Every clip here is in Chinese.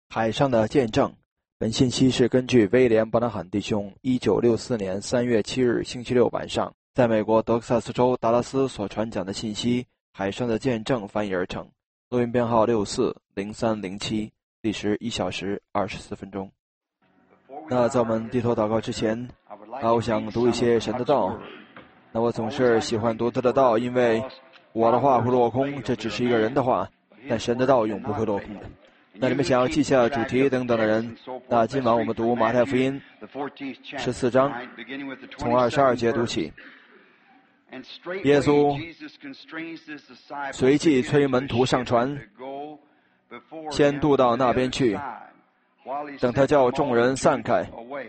海上的见证。本信息是根据威廉·伯纳罕弟兄1964年3月7日星期六晚上在美国德克萨斯州达拉斯所传讲的信息《海上的见证》翻译而成。录音编号640307，历时1小时24分钟。那在我们低头祷告之前，我想读一些神的道。那我总是喜欢读他的道，因为我的话会落空，这只是一个人的话，但神的道永不会落空的。那你们想要记下主题等等的人，那今晚我们读马太福音14章，从22节读起。耶稣随即催门徒上船，先渡到那边去，等他叫众人散开。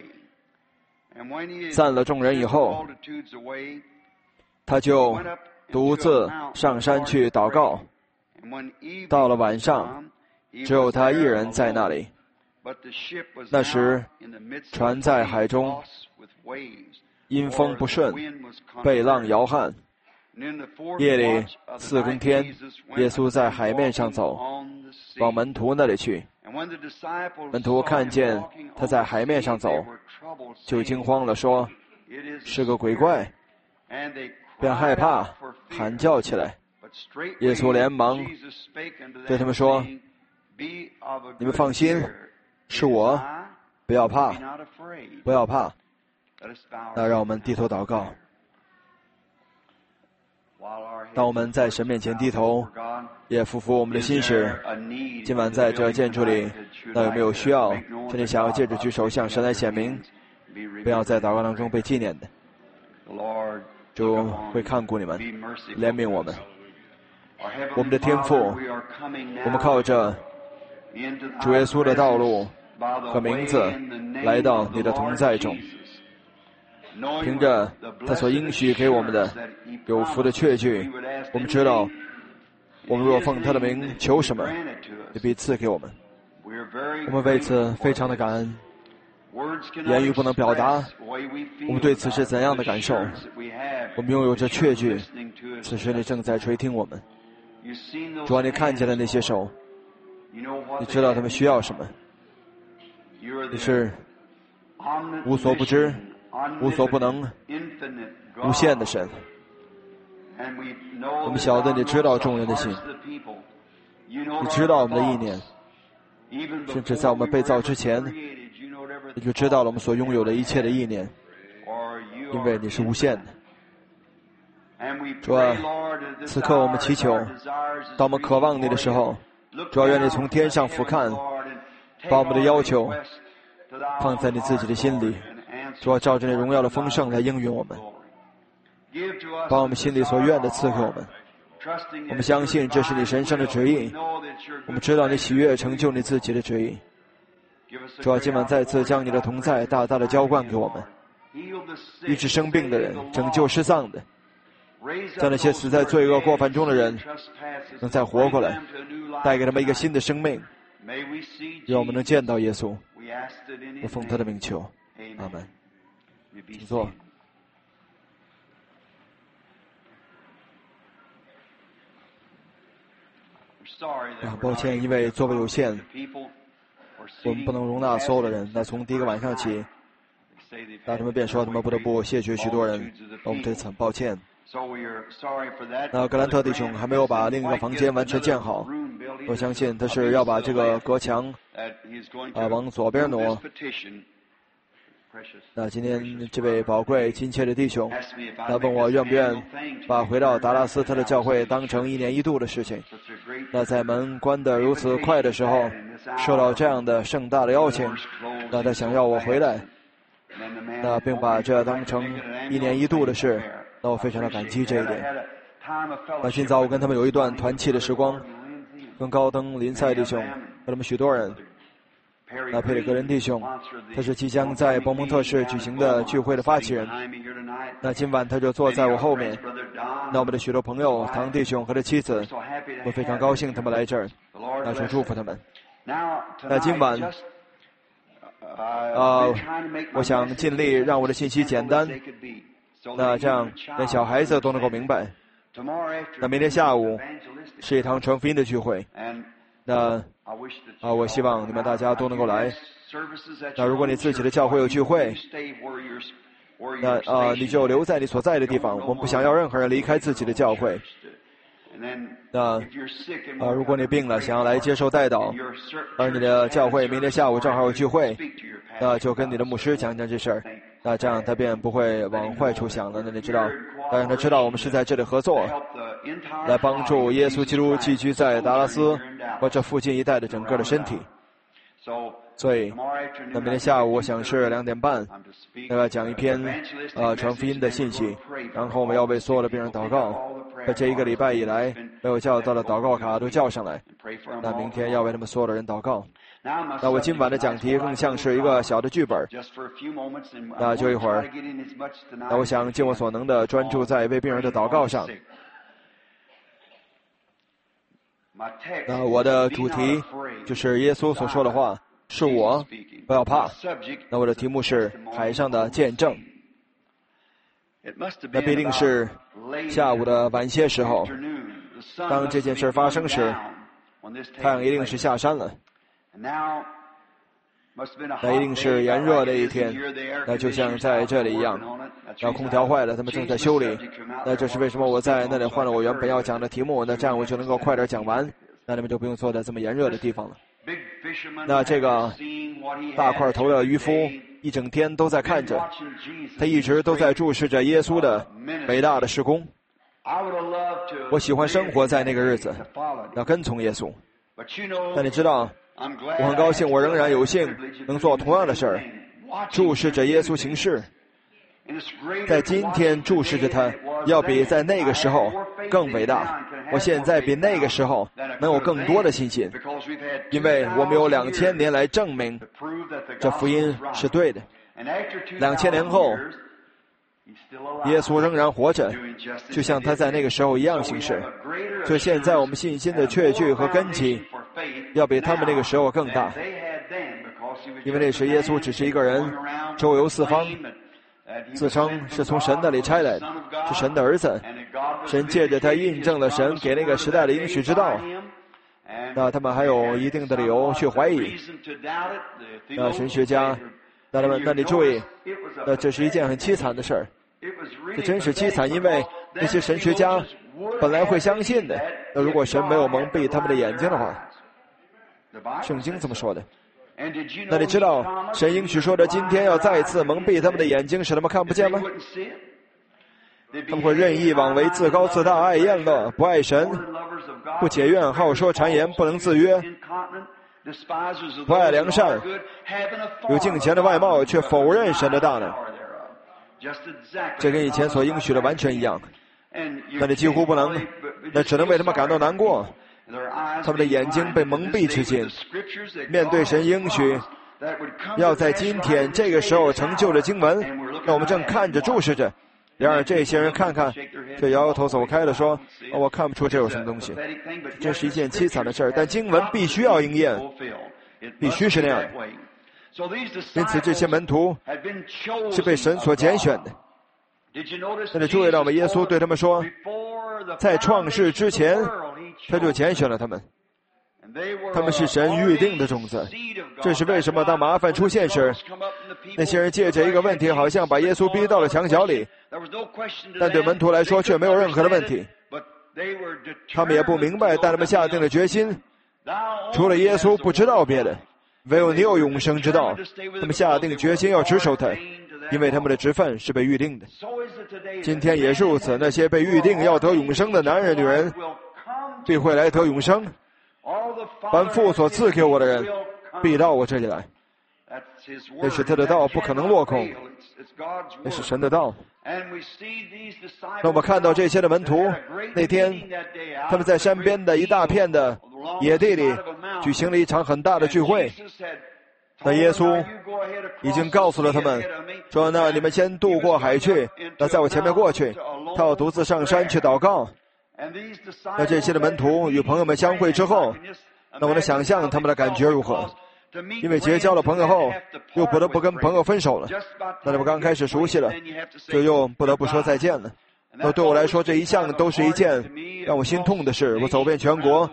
散了众人以后，他就独自上山去祷告。到了晚上，只有他一人在那里。那时船在海中，因风不顺，被浪摇撼。夜里4更天，耶稣在海面上走，往门徒那里去。门徒看见他在海面上走，就惊慌了，说是个鬼怪，便害怕，喊叫起来。耶稣连忙对他们说，你们放心，是我，不要怕，不要怕。那让我们低头祷告。当我们在神面前低头，也匍匐我们的心时，今晚在这建筑里，那有没有需要甚至想要借着举手向神来显明，不要在祷告当中被纪念的？主会看顾你们，怜悯我们。我们的天父，我们靠着主耶稣的道路和名字来到你的同在中，凭着他所应许给我们的有福的确据，我们知道我们若奉他的名求什么，也必赐给我们。我们为此非常的感恩，言语不能表达我们对此是怎样的感受。我们拥有着确据，此时你正在垂听我们。主啊，你看见了那些手，你知道他们需要什么。你是无所不知、无所不能、无限的神。我们晓得你知道众人的心，你知道我们的意念，甚至在我们被造之前，你就知道了我们所拥有的一切的意念，因为你是无限的。主啊，此刻我们祈求，当我们渴望你的时候，主啊，愿你从天上俯瞰，把我们的要求放在你自己的心里，主啊，照着你荣耀的丰盛来应允我们，把我们心里所愿的赐给我们。我们相信这是你神圣的旨意，我们知道你喜悦成就你自己的旨意。主啊，今晚再次将你的同在大大的浇灌给我们，医治生病的人，拯救失丧的，将那些死在罪恶过犯中的人能再活过来，带给他们一个新的生命，让我们能见到耶稣。我奉他的名求，阿门。请坐。抱歉，因为座位有限，我们不能容纳所有的人。那从第一个晚上起，那他们便说他们不得不谢绝许多人，我们对此很抱歉。那格兰特弟兄还没有把另一个房间完全建好，我相信他是要把这个隔墙往左边挪。那今天这位宝贵亲切的弟兄，他问我愿不愿把回到达拉斯他的教会当成1年1度的事情。那在门关得如此快的时候，受到这样的盛大的邀请，那他想要我回来，那并把这当成1年1度的事，那我非常的感激这一点。那今早我跟他们有一段团契的时光，跟高登、林赛弟兄和他们许多人。那佩里格人弟兄，他是即将在伯蒙特市举行的聚会的发起人。那今晚他就坐在我后面。那我们的许多朋友，唐弟兄和他妻子，我非常高兴他们来这儿，那就祝福他们。那今晚，我想尽力让我的信息简单，那这样连小孩子都能够明白。那明天下午是一堂传福音的聚会。 那我希望你们大家都能够来。那如果你自己的教会有聚会，那你就留在你所在的地方，我们不想要任何人离开自己的教会。那如果你病了，想要来接受代祷，而你的教会明天下午正好有聚会，那就跟你的牧师讲讲这事儿，那这样他便不会往坏处想了。那你知道，让他知道我们是在这里合作，来帮助耶稣基督寄居在达拉斯或这附近一带的整个的身体。所以，那明天下午我想是2点半，讲一篇传福音的信息，然后我们要为所有的病人祷告。在这一个礼拜以来，没有叫到的祷告卡都叫上来，那明天要为他们所有的人祷告。那我今晚的讲题更像是一个小的剧本，那就一会儿，那我想尽我所能的专注在为病人的祷告上。那我的主题就是耶稣所说的话，是我，不要怕。那我的题目是海上的见证。那必定是下午的晚些时候，当这件事发生时，太阳一定是下山了。那一定是炎热的一天，那就像在这里一样，那空调坏了，他们正在修理。那这是为什么我在那里换了我原本要讲的题目，那这样我就能够快点讲完，那你们就不用坐在这么炎热的地方了。那这个大块头的渔夫一整天都在看着，他一直都在注视着耶稣的伟大的事工。我喜欢生活在那个日子，要跟从耶稣。但你知道，我很高兴我仍然有幸能做同样的事儿，注视着耶稣行事。在今天注视着他，要比在那个时候更伟大。我现在比那个时候能有更多的信心，因为我们有2000年来证明这福音是对的。2000年后，耶稣仍然活着，就像他在那个时候一样行事。所以现在我们信心的确据和根基要比他们那个时候更大，因为那时耶稣只是一个人，周游四方，自称是从神那里差来的，是神的儿子。神借着他印证了神给那个时代的应许之道。那他们还有一定的理由去怀疑。那神学家，那你注意，这是一件很凄惨的事儿。这真是凄惨，因为那些神学家本来会相信的。那如果神没有蒙蔽他们的眼睛的话，圣经这么说的。那你知道神应许说的今天要再一次蒙蔽他们的眼睛，使他们看不见吗？他们会任意妄为，自高自大，爱宴乐，不爱神，不解怨，好说谗言，不能自约，不爱良善，有敬虔的外貌，却否认神的大能。这跟以前所应许的完全一样。那你几乎不能，那只能为他们感到难过。他们的眼睛被蒙蔽至今，面对神应许要在今天这个时候成就的经文，那我们正看着注视着。然而这些人看看，却摇摇头走开了，说：“我看不出这有什么东西。”这是一件凄惨的事儿，但经文必须要应验，必须是那样。因此，这些门徒是被神所拣选的。那你注意到吗？耶稣对他们说，在创世之前，他就拣选了他们。他们是神预定的种子。这是为什么当麻烦出现时，那些人借着一个问题好像把耶稣逼到了墙角里，但对门徒来说却没有任何的问题。他们也不明白，但他们下定了决心，除了耶稣不知道别的，唯有你有永生之道。他们下定决心要持守他，因为他们的职分是被预定的。今天也是如此，那些被预定要得永生的男人女人必会来得永生。凡父所赐给我的人必到我这里来，那是他的道，不可能落空，那是神的道。那我们看到这些的门徒，那天他们在山边的一大片的野地里举行了一场很大的聚会。那耶稣已经告诉了他们说，那你们先渡过海去，那在我前面过去，他要独自上山去祷告。那这些的门徒与朋友们相会之后，那我能想象他们的感觉如何？因为结交了朋友后，又不得不跟朋友分手了。那他们刚开始熟悉了，就又不得不说再见了。那对我来说，这一向都是一件让我心痛的事。我走遍全国，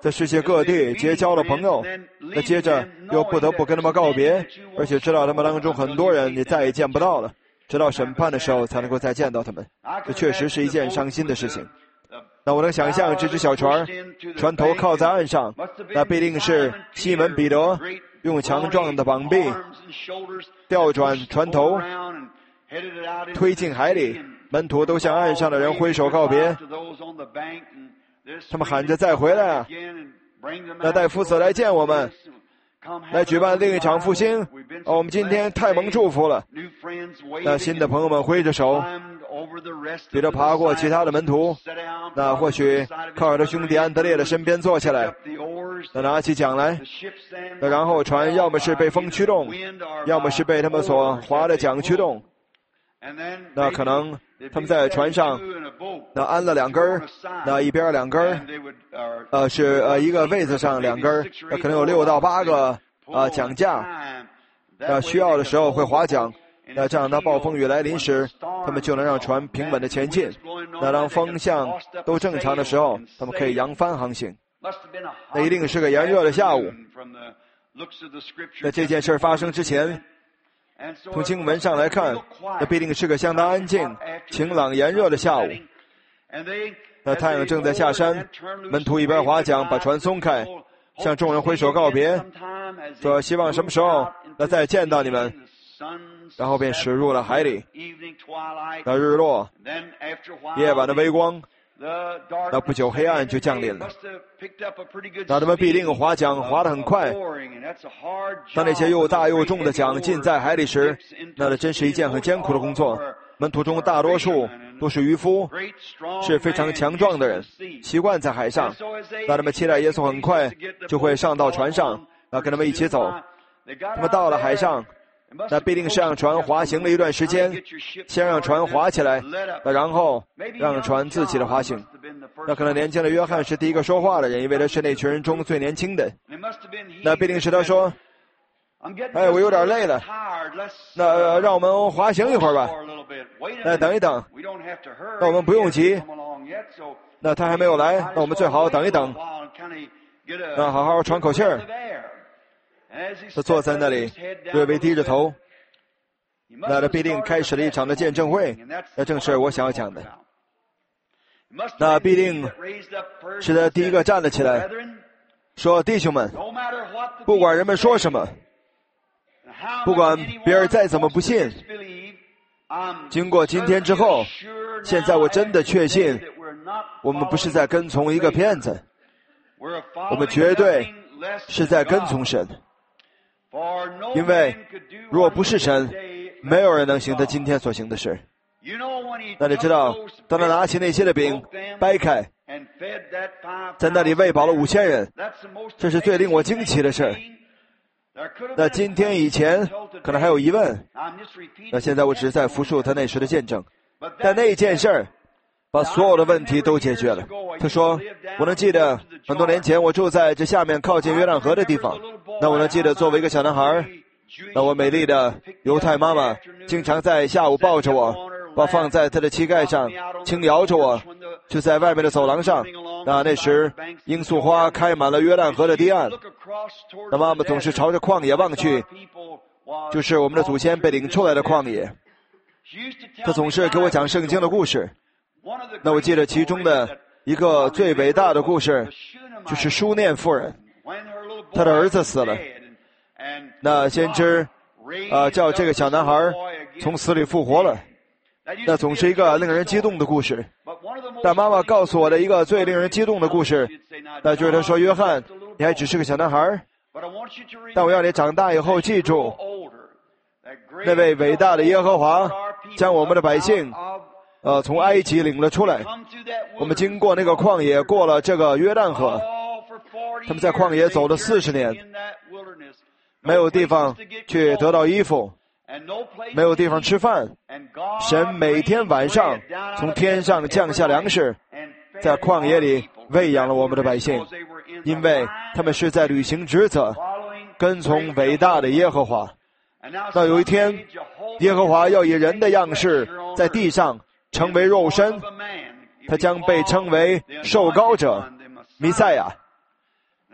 在世界各地结交了朋友，那接着又不得不跟他们告别，而且知道他们当中很多人你再也见不到了，直到审判的时候才能够再见到他们。这确实是一件伤心的事情。那我能想象这只小船头靠在岸上，那必定是西门彼得用强壮的膀臂调转船头推进海里，门徒都向岸上的人挥手告别，他们喊着再回来啊，那带夫子来见我们，来举办另一场复兴。我们今天太蒙祝福了。那新的朋友们挥着手，彼得爬过其他的门徒，那或许靠尔的兄弟安德烈的身边坐下来，那拿起桨来，那然后船要么是被风驱动，要么是被他们所划的桨驱动。那可能他们在船上那安了2根，那一边2根，是一个位子上2根，那可能有6到8个桨架，那需要的时候会划桨，那这样当暴风雨来临时，他们就能让船平稳的前进。那当风向都正常的时候，他们可以扬帆航行。那一定是个炎热的下午。在这件事发生之前，从经文上来看，那必定是个相当安静、晴朗、炎热的下午。那太阳正在下山，门徒一边划桨把船松开，向众人挥手告别，说希望什么时候那再见到你们，然后便驶入了海里。那日落，夜晚的微光，那不久黑暗就降临了。那他们必定划桨划得很快。当那些又大又重的桨浸在海里时，那真是一件很艰苦的工作。门徒中大多数都是渔夫，是非常强壮的人，习惯在海上。那他们期待耶稣很快就会上到船上，跟他们一起走。他们到了海上，那必定是让船滑行了一段时间，先让船滑起来，然后让船自己的滑行。那可能年轻的约翰是第一个说话的人，因为他是那群人中最年轻的。那必定是他说，我有点累了，那让我们滑行一会儿吧。那等一等，那我们不用急，那他还没有来，那我们最好等一等，那好好喘口气儿。他坐在那里，略微低着头，那他必定开始了一场的见证会，那正是我想要讲的。那必定是他第一个站了起来，说：弟兄们，不管人们说什么，不管别人再怎么不信，经过今天之后，现在我真的确信，我们不是在跟从一个骗子，我们绝对是在跟从神。因为若不是神，没有人能行他今天所行的事。那你知道，当他拿起那些的饼掰开，在那里喂饱了5000人，这是最令我惊奇的事。那今天以前可能还有疑问，那现在我只是在复述他那时的见证。但那件事儿把所有的问题都解决了。他说，我能记得很多年前我住在这下面靠近约旦河的地方，那我能记得作为一个小男孩，那我美丽的犹太妈妈经常在下午抱着我，把放在她的膝盖上，轻摇着我，就在外面的走廊上。那时罂粟花开满了约旦河的堤岸，那妈妈总是朝着旷野望去，就是我们的祖先被领出来的旷野。她总是给我讲圣经的故事。那我记得其中的一个最伟大的故事，就是书念妇人，她的儿子死了，那先知叫这个小男孩从死里复活了。那总是一个令人激动的故事。但妈妈告诉我的一个最令人激动的故事，那就是她说，约翰，你还只是个小男孩，但我要你长大以后记住，那位伟大的耶和华将我们的百姓从埃及领了出来。我们经过那个旷野，过了这个约旦河，他们在旷野走了40年，没有地方去得到衣服，没有地方吃饭。神每天晚上从天上降下粮食，在旷野里喂养了我们的百姓，因为他们是在履行职责，跟从伟大的耶和华。到有一天，耶和华要以人的样式在地上成为肉身，他将被称为受膏者弥赛亚。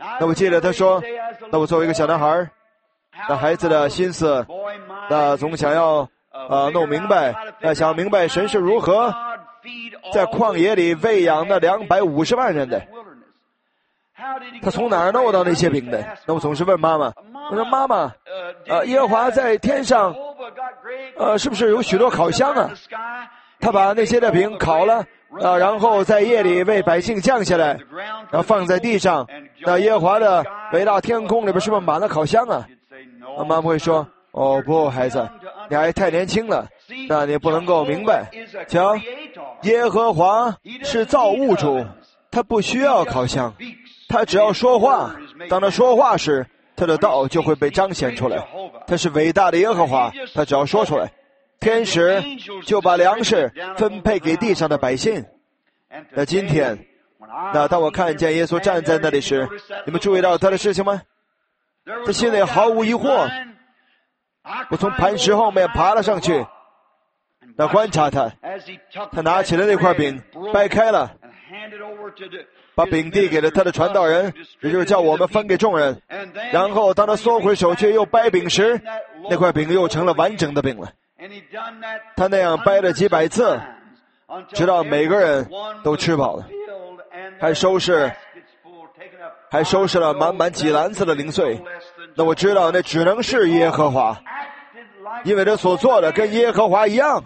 那我记得他说，那我作为一个小男孩，那孩子的心思，那总想要弄明白，那想要明白神是如何在旷野里喂养那250万人的。他从哪儿弄到那些饼的？那我总是问妈妈，我说妈妈，耶和华在天上，是不是有许多烤箱啊？他把那些的饼烤了，然后在夜里为百姓降下来，然后放在地上。那耶和华的伟大天空里边是不是满了烤箱啊？妈妈会说，哦不，孩子，你还太年轻了，那你不能够明白。瞧，耶和华是造物主，他不需要烤箱，他只要说话，当他说话时，他的道就会被彰显出来。他是伟大的耶和华，他只要说出来，天使就把粮食分配给地上的百姓。那今天，那当我看见耶稣站在那里时，你们注意到他的事情吗？他心里毫无疑惑。我从磐石后面爬了上去，那观察他，他拿起了那块饼，掰开了，把饼递给了他的传道人，也就是叫我们分给众人。然后当他缩回手去又掰饼时，那块饼又成了完整的饼了。他那样掰了几百次，直到每个人都吃饱了，还收拾了满满几篮子的零碎。那我知道那只能是耶和华，因为他所做的跟耶和华一样。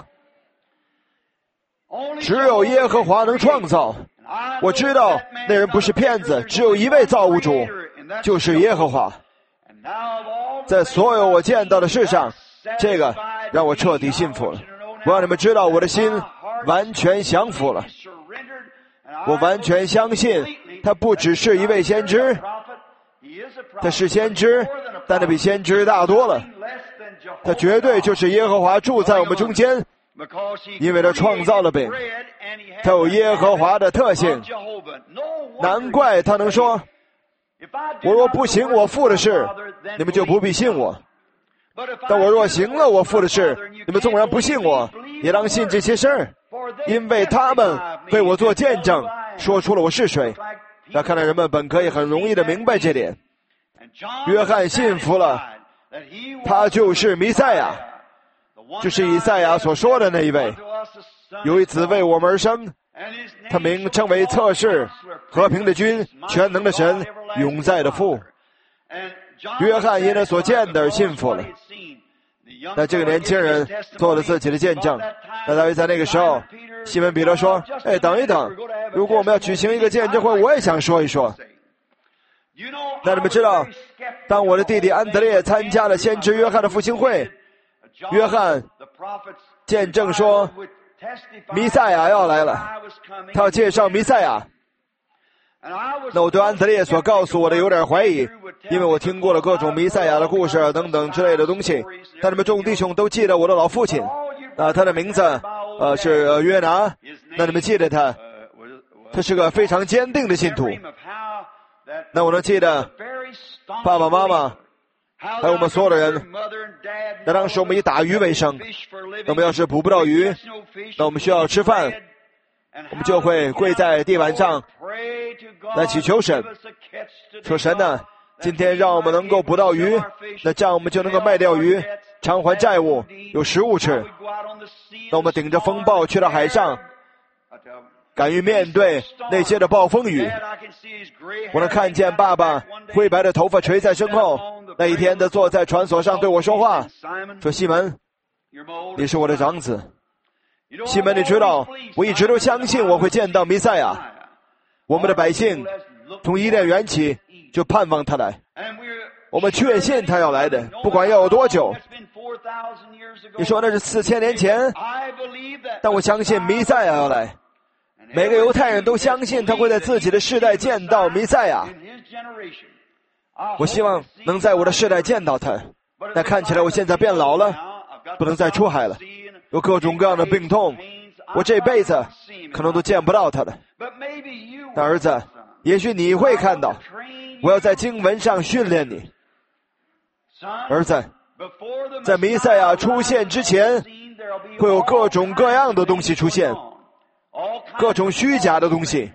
只有耶和华能创造。我知道那人不是骗子，只有一位造物主，就是耶和华。在所有我见到的事上，这个让我彻底信服了。我让你们知道我的心完全降服了。我完全相信他不只是一位先知，他是先知，但他比先知大多了。他绝对就是耶和华住在我们中间，因为他创造了饼，他有耶和华的特性。难怪他能说，我若不行我父的事，你们就不必信我，但我若行了我父的事，你们纵然不信我，也当信这些事儿，因为他们为我做见证，说出了我是谁。那看来人们本可以很容易的明白这点。约翰信服了，他就是弥赛亚，就是以赛亚所说的那一位。有一子为我们而生，他名称为策士，和平的君，全能的神，永在的父。约翰因他所见的而信服了。那这个年轻人做了自己的见证。那大约在那个时候，西门彼得说，等一等，如果我们要举行一个见证会，我也想说一说。那你们知道，当我的弟弟安德烈参加了先知约翰的复兴会，约翰见证说弥赛亚要来了，他要介绍弥赛亚。那我对安德烈所告诉我的有点怀疑，因为我听过了各种弥赛亚的故事等等之类的东西。但你们众弟兄都记得我的老父亲，他的名字是约拿。那你们记得他是个非常坚定的信徒。那我能记得爸爸妈妈还有我们所有的人，那当时我们以打鱼为生，那我们要是捕不到鱼，那我们需要吃饭，我们就会跪在地板上来祈求神，说神呢，今天让我们能够捕到鱼，那这样我们就能够卖掉鱼，偿还债务，有食物吃。那我们顶着风暴去到海上，敢于面对那些的暴风雨。我能看见爸爸灰白的头发垂在身后，那一天他坐在船索上对我说话，说西门，你是我的长子。西门，你知道我一直都相信我会见到弥赛亚，我们的百姓从伊甸园起就盼望他来，我们确信他要来的，不管要有多久。你说那是4000年前，但我相信弥赛亚要来。每个犹太人都相信他会在自己的世代见到弥赛亚。我希望能在我的世代见到他。但看起来我现在变老了，不能再出海了，有各种各样的病痛，我这辈子可能都见不到他了。但儿子，也许你会看到，我要在经文上训练你。儿子，在弥赛亚出现之前，会有各种各样的东西出现，各种虚假的东西，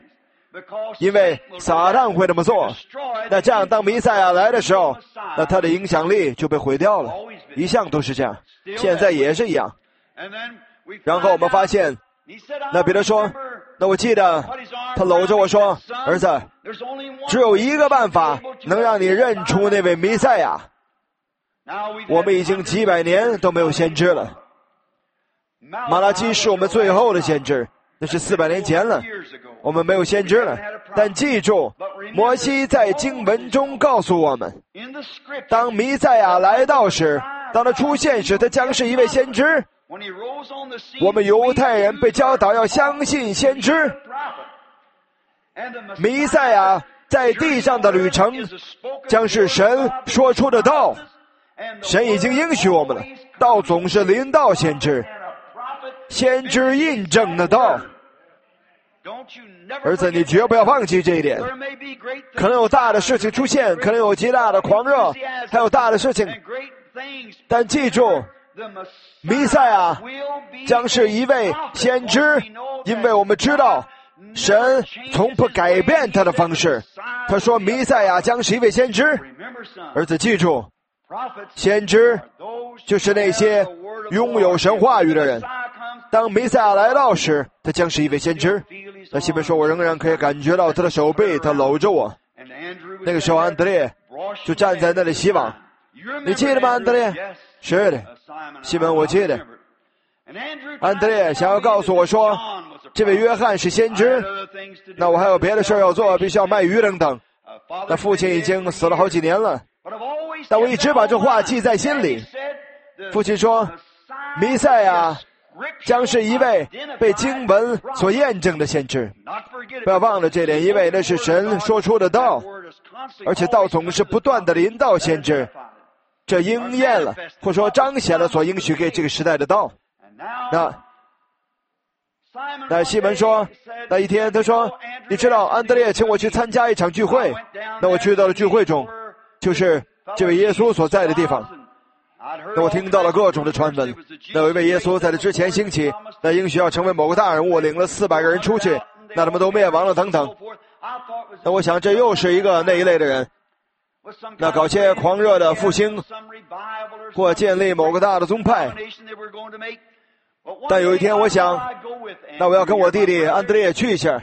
因为撒旦会这么做。那这样当弥赛亚来的时候，那他的影响力就被毁掉了，一向都是这样，现在也是一样。然后我们发现，那彼得说，那我记得他搂着我说，儿子，只有一个办法能让你认出那位弥赛亚。我们已经几百年都没有先知了，马拉基是我们最后的先知，那是400年前了，我们没有先知了。但记住，摩西在经文中告诉我们，当弥赛亚来到时，当他出现时，他将是一位先知。我们犹太人被教导要相信先知。弥赛亚在地上的旅程将是神说出的道，神已经应许我们了，道总是临到先知，先知印证的道。儿子，你绝不要忘记这一点。可能有大的事情出现，可能有极大的狂热，还有大的事情，但记住，弥赛亚将是一位先知，因为我们知道神从不改变他的方式。他说弥赛亚将是一位先知。儿子，记住，先知就是那些拥有神话语的人。当弥赛亚来到时，他将是一位先知。那西门说，我仍然可以感觉到他的手背，他搂着我。那个时候安德烈就站在那里洗碗，你记得吗？安德烈？是的，西门，我记得。安德烈想要告诉我说，这位约翰是先知，那我还有别的事要做，必须要卖鱼等等。那父亲已经死了好几年了，但我一直把这话记在心里。父亲说，弥赛亚将是一位被经文所验证的先知，不要忘了这点，因为那是神说出的道，而且道总是不断的临到先知，这应验了，或说彰显了所应许给这个时代的道。那西门说，那一天他说，你知道安德烈请我去参加一场聚会，那我去到了聚会中，就是这位耶稣所在的地方。那我听到了各种的传闻，那有一位耶稣在这之前兴起，那应许要成为某个大人物，领了400个人出去，那他们都灭亡了等等。那我想这又是一个那一类的人，那搞些狂热的复兴或建立某个大的宗派。但有一天我想，那我要跟我弟弟安德烈去一下。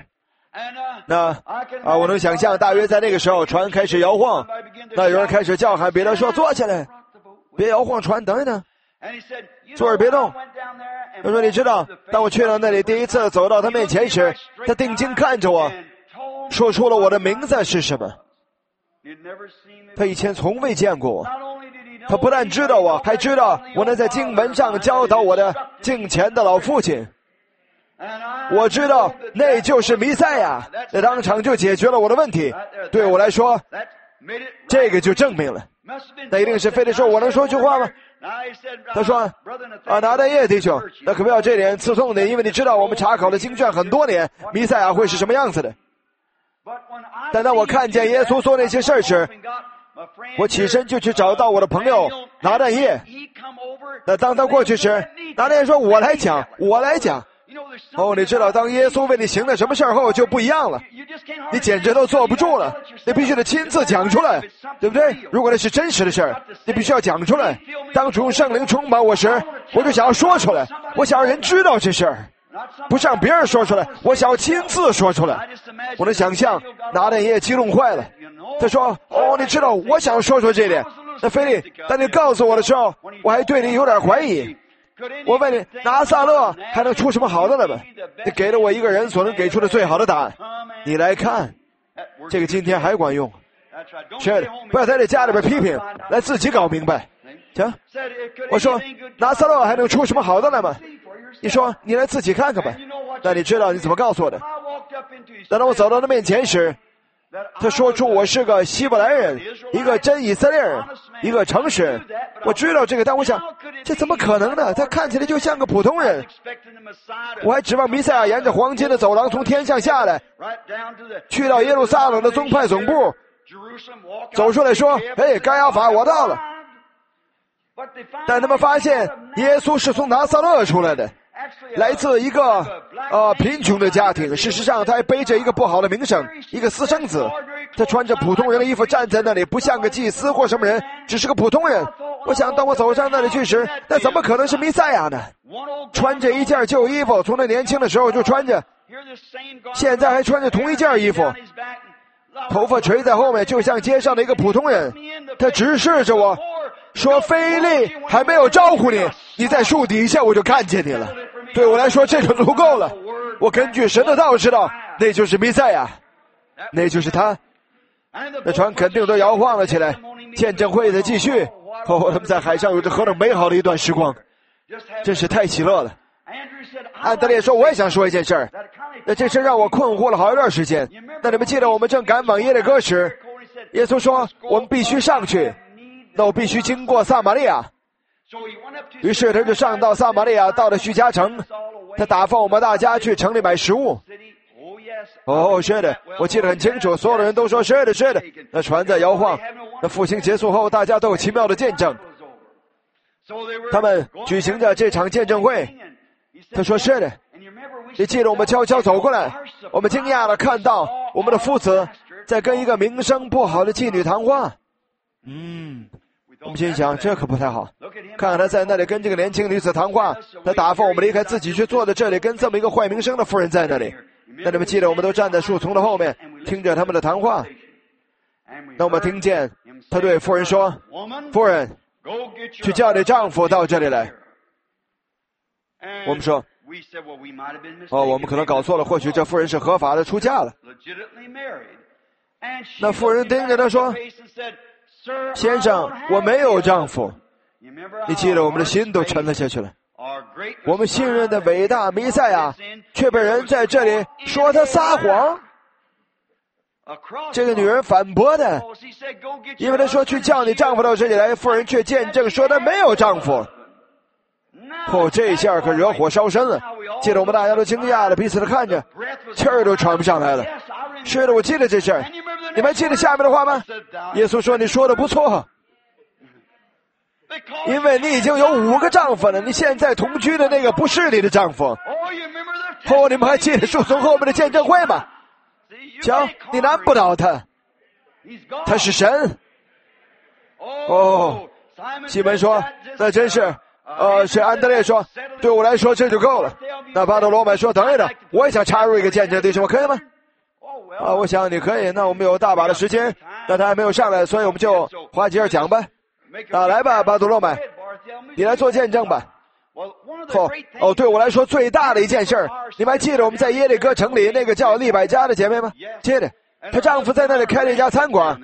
我能想象大约在那个时候船开始摇晃，那有人开始叫喊，别人说坐下来，别摇晃船，等一等，坐着别动。他说，你知道当我去到那里第一次走到他面前时，他定睛看着我，说出了我的名字是什么。他以前从未见过我，他不但知道我，还知道我能在经文上教导我的敬虔的老父亲。我知道那就是弥赛亚，那当场就解决了我的问题。对我来说，这个就证明了，那一定是非得说我能说句话吗？他说，拿但业弟兄，那可不要这点刺痛你，因为你知道我们查考了经卷很多年，弥赛亚会是什么样子的。但当我看见耶稣做那些事儿时，我起身就去找到我的朋友拿但业。那当他过去时，拿但业说，我来讲。你知道当耶稣为你行了什么事儿后就不一样了，你简直都坐不住了，你必须得亲自讲出来，对不对？如果那是真实的事儿，你必须要讲出来。当初圣灵充满我时，我就想要说出来，我想让人知道这事儿，不是让别人说出来，我想要亲自说出来。我能想象拿但业激动坏了，他说，你知道我想说出这点。那菲利，当你告诉我的时候，我还对你有点怀疑。我问你，拿撒勒还能出什么好的来吗？你给了我一个人所能给出的最好的答案。你来看，这个今天还管用。是的，不要在这家里边批评，来自己搞明白。行，我说拿撒勒还能出什么好的来吗？你说你来自己看看吧。那你知道你怎么告诉我的？等到我走到他面前时，他说出我是个希伯来人，一个真以色列人，一个诚实人。我知道这个，但我想这怎么可能呢？他看起来就像个普通人。我还指望弥赛亚沿着黄金的走廊从天上下来，去到耶路撒冷的宗派总部，走出来说，该亚法，我到了。但他们发现耶稣是从拿撒勒出来的， 来自一个贫穷的家庭，事实上他还背着一个不好的名声，一个私生子。他穿着普通人的衣服站在那里，不像个祭司或什么人，只是个普通人。我想当我走上那里去时，那怎么可能是弥赛亚呢？穿着一件旧衣服，从他年轻的时候就穿着，现在还穿着同一件衣服，头发垂在后面，就像街上的一个普通人。他直视着我说，腓力还没有招呼你，你在树底下我就看见你了。对我来说这就足够了。我根据神的道知道，那就是弥赛亚，那就是他。那船肯定都摇晃了起来，见证会在继续。他们在海上有着何等美好的一段时光，真是太喜乐了。安德烈说，我也想说一件事儿，那这事让我困惑了好一段时间。那你们记得我们正赶往耶利哥时，耶稣说我们必须上去，那我必须经过撒玛利亚。于是他就上到撒玛利亚，到了叙加城，他打发我们大家去城里买食物。是的，我记得很清楚，所有的人都说是的，是的。那船在摇晃。那复兴结束后，大家都有奇妙的见证。他们举行着这场见证会。他说是的。你记得我们悄悄走过来，我们惊讶地看到我们的夫子在跟一个名声不好的妓女谈话。我们心想这可不太好，看看他在那里跟这个年轻女子谈话，他打发我们离开自己，去坐在这里跟这么一个坏名声的妇人在那里。那你们记得我们都站在树丛的后面听着他们的谈话。那我们听见他对妇人说，妇人，去叫你丈夫到这里来。我们说我们可能搞错了，或许这妇人是合法的出嫁了。那妇人盯着他说，先生，我没有丈夫。你记得我们的心都沉了下去了。我们信任的伟大弥赛亚却被人在这里说他撒谎。这个女人反驳的，因为她说去叫你丈夫到这里来，妇人却见证说她没有丈夫。这下可惹火烧身了。记得我们大家都惊讶的彼此的看着，气儿都喘不上来了。是的，我记得这事儿。你们还记得下面的话吗？耶稣说，你说的不错，因为你已经有5个丈夫了，你现在同居的那个不是你的丈夫。你们还记得树丛后面的见证会吗？瞧，你难不倒他，他是神。西门说，那真是是安德烈说，对我来说这就够了。那巴特罗买说，等一等，我也想插入一个见证，弟兄们，可以吗？我想你可以。那我们有大把的时间，那他还没有上来，所以我们就花几儿讲吧。来吧，巴特罗买，你来做见证吧。对我来说最大的一件事儿，你们还记得我们在耶利哥城里那个叫利百加的姐妹吗？记得，她丈夫在那里开了一家餐馆。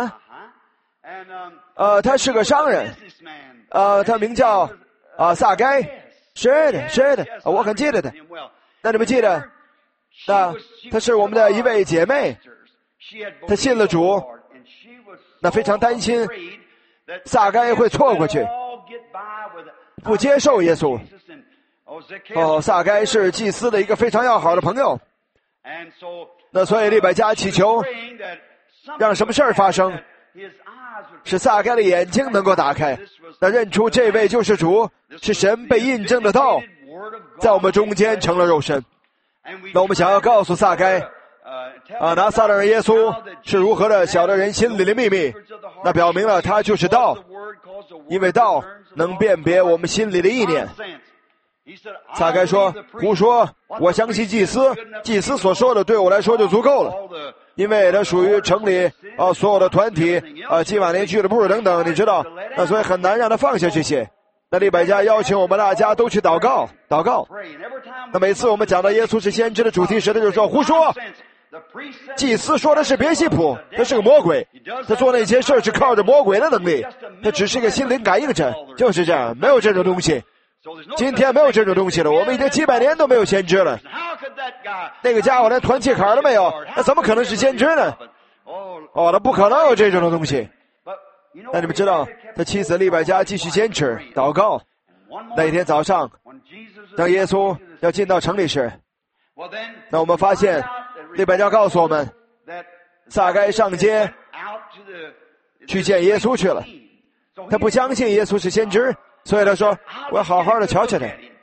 他是个商人，他名叫撒该。是的，是的，我很记得的。那你们记得，她是我们的一位姐妹，她信了主，那非常担心撒该会错过去，不接受耶稣。撒该是祭司的一个非常要好的朋友。那所以利百加祈求让什么事儿发生，使撒该的眼睛能够打开，那认出这位就是主，是神被印证的道，在我们中间成了肉身。那我们想要告诉撒该拿撒勒人耶稣是如何的晓得人心里的秘密，那表明了他就是道，因为道能辨别我们心里的意念。撒该说，胡说，我相信祭司所说的对我来说就足够了，因为它属于城里所有的团体今晚连俱乐部等等，你知道，那所以很难让他放下这些。那利百加邀请我们大家都去祷告。那每次我们讲到耶稣是先知的主题时，他就说胡说，祭司说的是别西卜，他是个魔鬼，他做那些事儿是靠着魔鬼的能力，他只是一个心灵感应者，就是这样，没有这种东西。今天没有这种东西了，我们已经几百年都没有先知了。那个家伙连团契卡都没有，那怎么可能是先知呢？那不可能有这种的东西。那你们知道，他妻子利百加继续坚持祷告。那一天早上，当耶稣要进到城里时，那我们发现利百加告诉我们，撒该上街去见耶稣去了。他不相信耶稣是先知，所以他说，我要好好的瞧瞧他。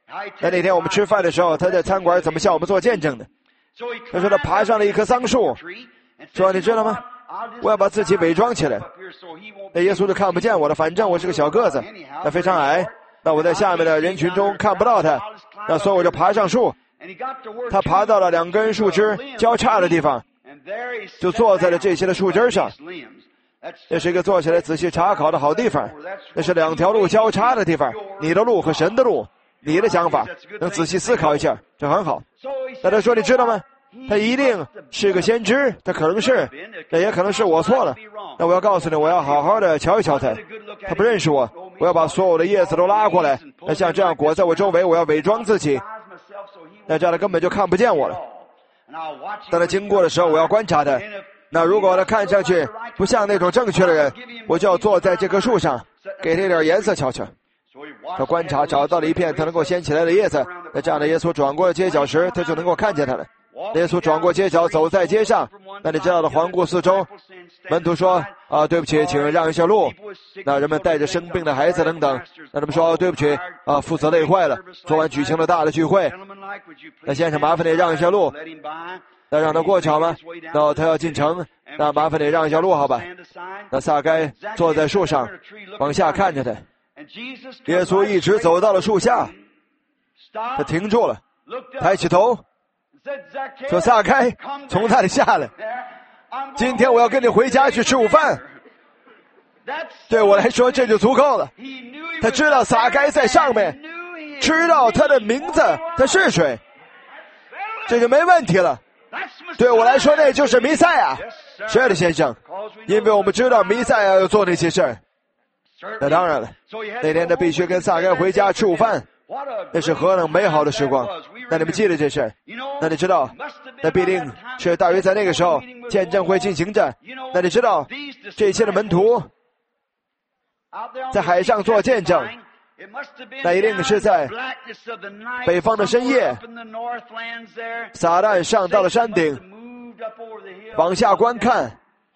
在那天我们吃饭的时候，他在餐馆怎么向我们做见证的？他说他爬上了一棵桑树，说你知道吗？我要把自己伪装起来，那耶稣就看不见我了，反正我是个小个子，他非常矮，那我在下面的人群中看不到他，那所以我就爬上树。他爬到了2根树枝交叉的地方，就坐在了这些的树枝上。这是一个坐起来仔细查考的好地方，那是2条路交叉的地方，你的路和神的路，你的想法能仔细思考一下，这很好。那他说你知道吗？他一定是个先知，他可能是，那也可能是我错了。那我要告诉你，我要好好的瞧一瞧他。他不认识我，我要把所有的叶子都拉过来，那像这样裹在我周围，我要伪装自己，那这样他根本就看不见我了。当他经过的时候，我要观察他。那如果他看上去不像那种正确的人，我就要坐在这棵树上，给他一点颜色瞧瞧。他观察找到了一片他能够掀起来的叶子，那这样的耶稣转过街角时，他就能够看见他了。耶稣转过街角走在街上，那你知道的环顾四周，门徒说对不起，请让一下路。那人们带着生病的孩子等等，那他们说对不起负责累坏了，昨晚举行了大的聚会，那先生麻烦你让一下路，那让他过去好吗？那他要进城，那麻烦你让一下路好吧。那撒该坐在树上往下看着他，耶稣一直走到了树下，他停住了，抬起头说撒该从那里下来，今天我要跟你回家去吃午饭。对我来说这就足够了。他知道撒该在上面，知道他的名字他是谁，这就没问题了。对我来说那就是弥赛亚。是的先生，因为我们知道弥赛亚要做那些事儿。那当然了，那天他必须跟撒该回家吃午饭，那是何等美好的时光。那你们记得这事？那你知道那必定是大约在那个时候见证会进行着。那你知道这些的门徒在海上做见证，那一定是在北方的深夜，撒旦上到了山顶往下观看，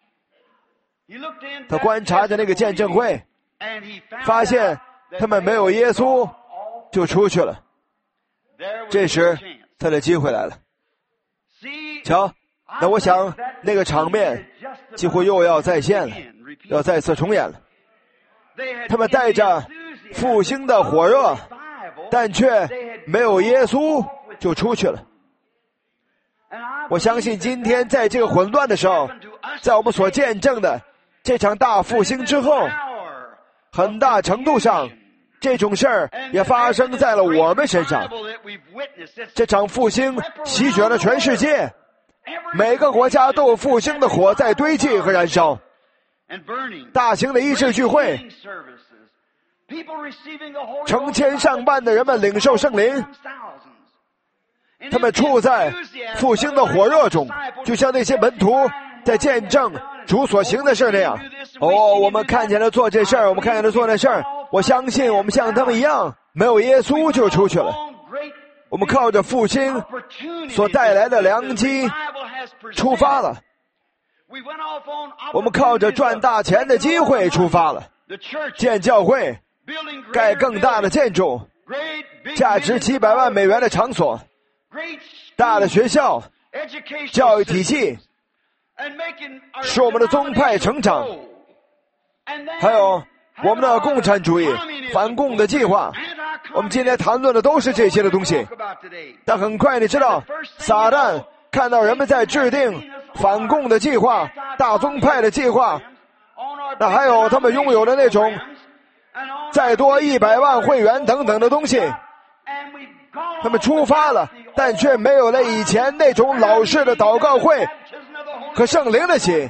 他观察着那个见证会，发现他们没有耶稣就出去了。这时他的机会来了。瞧，那我想那个场面几乎又要再现了，要再次重演了。他们带着复兴的火热，但却没有耶稣就出去了。我相信今天在这个混乱的时候，在我们所见证的这场大复兴之后，很大程度上这种事儿也发生在了我们身上。这场复兴席卷了全世界，每个国家都有复兴的火在堆积和燃烧。大型的医治聚会，成千上万的人们领受圣灵，他们处在复兴的火热中，就像那些门徒在见证主所行的事那样。我们看见了做这事儿，我们看见了做那事儿，我相信我们像他们一样，没有耶稣就出去了。我们靠着复兴所带来的良机出发了，我们靠着赚大钱的机会出发了，建教会，盖更大的建筑，价值几百万美元的场所，大的学校，教育体系，使我们的宗派成长，还有我们的共产主义反共的计划。我们今天谈论的都是这些的东西。但很快你知道，撒旦看到人们在制定反共的计划，大宗派的计划，那还有他们拥有的那种再多100万会员等等的东西，他们出发了，但却没有了以前那种老式的祷告会和圣灵的喜，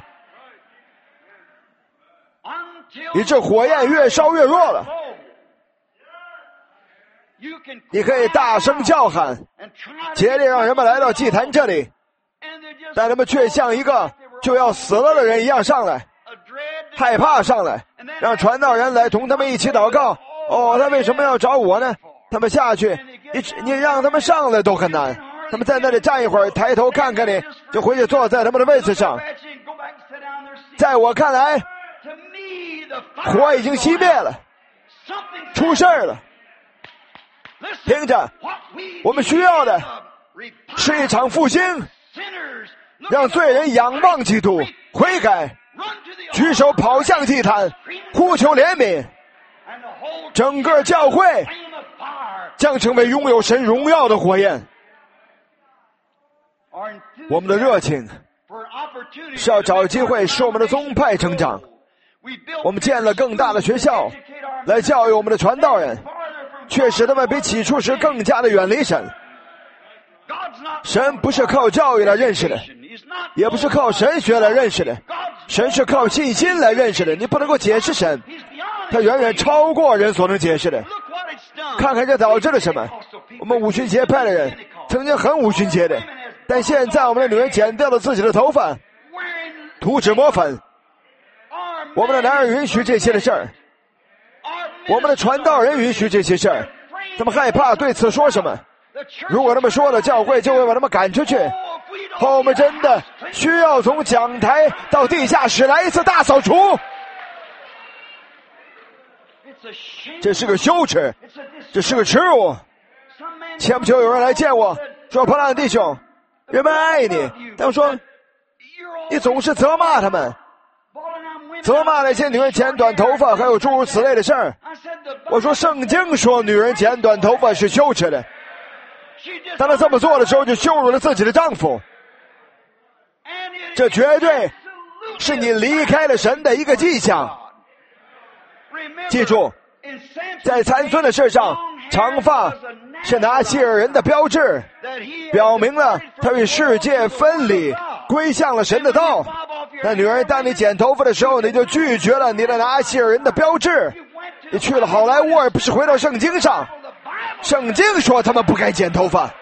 以致火焰越烧越弱了。你可以大声叫喊，竭力让人们来到祭坛这里，但他们却像一个就要死了的人一样上来，害怕上来，让传道人来同他们一起祷告。他为什么要找我呢？他们下去，你让他们上来都很难，他们在那里站一会儿，抬头看看你，就回去坐在他们的位子上。在我看来，火已经熄灭了，出事儿了。 听着，我们需要的是一场复兴，让罪人仰望基督，悔改，举手跑向祭坛，呼求怜悯。整个教会将成为拥有神荣耀的火焰。我们的热情是要找机会使我们的宗派成长。我们建了更大的学校来教育我们的传道人，却使他们比起初时更加的远离神。神不是靠教育来认识的，也不是靠神学来认识的，神是靠信心来认识的。你不能够解释神，他远远超过人所能解释的。看看这导致了什么？我们五旬节派的人曾经很五旬节的，但现在我们的女人剪掉了自己的头发，涂脂抹粉。我们的男人允许这些的事儿，我们的传道人允许这些事儿，他们害怕对此说什么。如果他们说了，教会就会把他们赶出去。我们真的需要从讲台到地下室来一次大扫除。这是个羞耻，这是个耻辱。前不久有人来见我说，彭兰弟兄，人们爱你，他们说你总是责骂他们，责骂那些女人剪短头发，还有诸如此类的事儿。我说圣经说女人剪短头发是羞耻的，当她这么做的时候就羞辱了自己的丈夫。这绝对是你离开了神的一个迹象。记住，在参孙的事上，长发是拿西尔人的标志，表明了他与世界分离，归向了神的道。那女人，当你剪头发的时候，你就拒绝了你的拿西尔人的标志，你去了好莱坞，而不是回到圣经上。圣经说他们不该剪头发，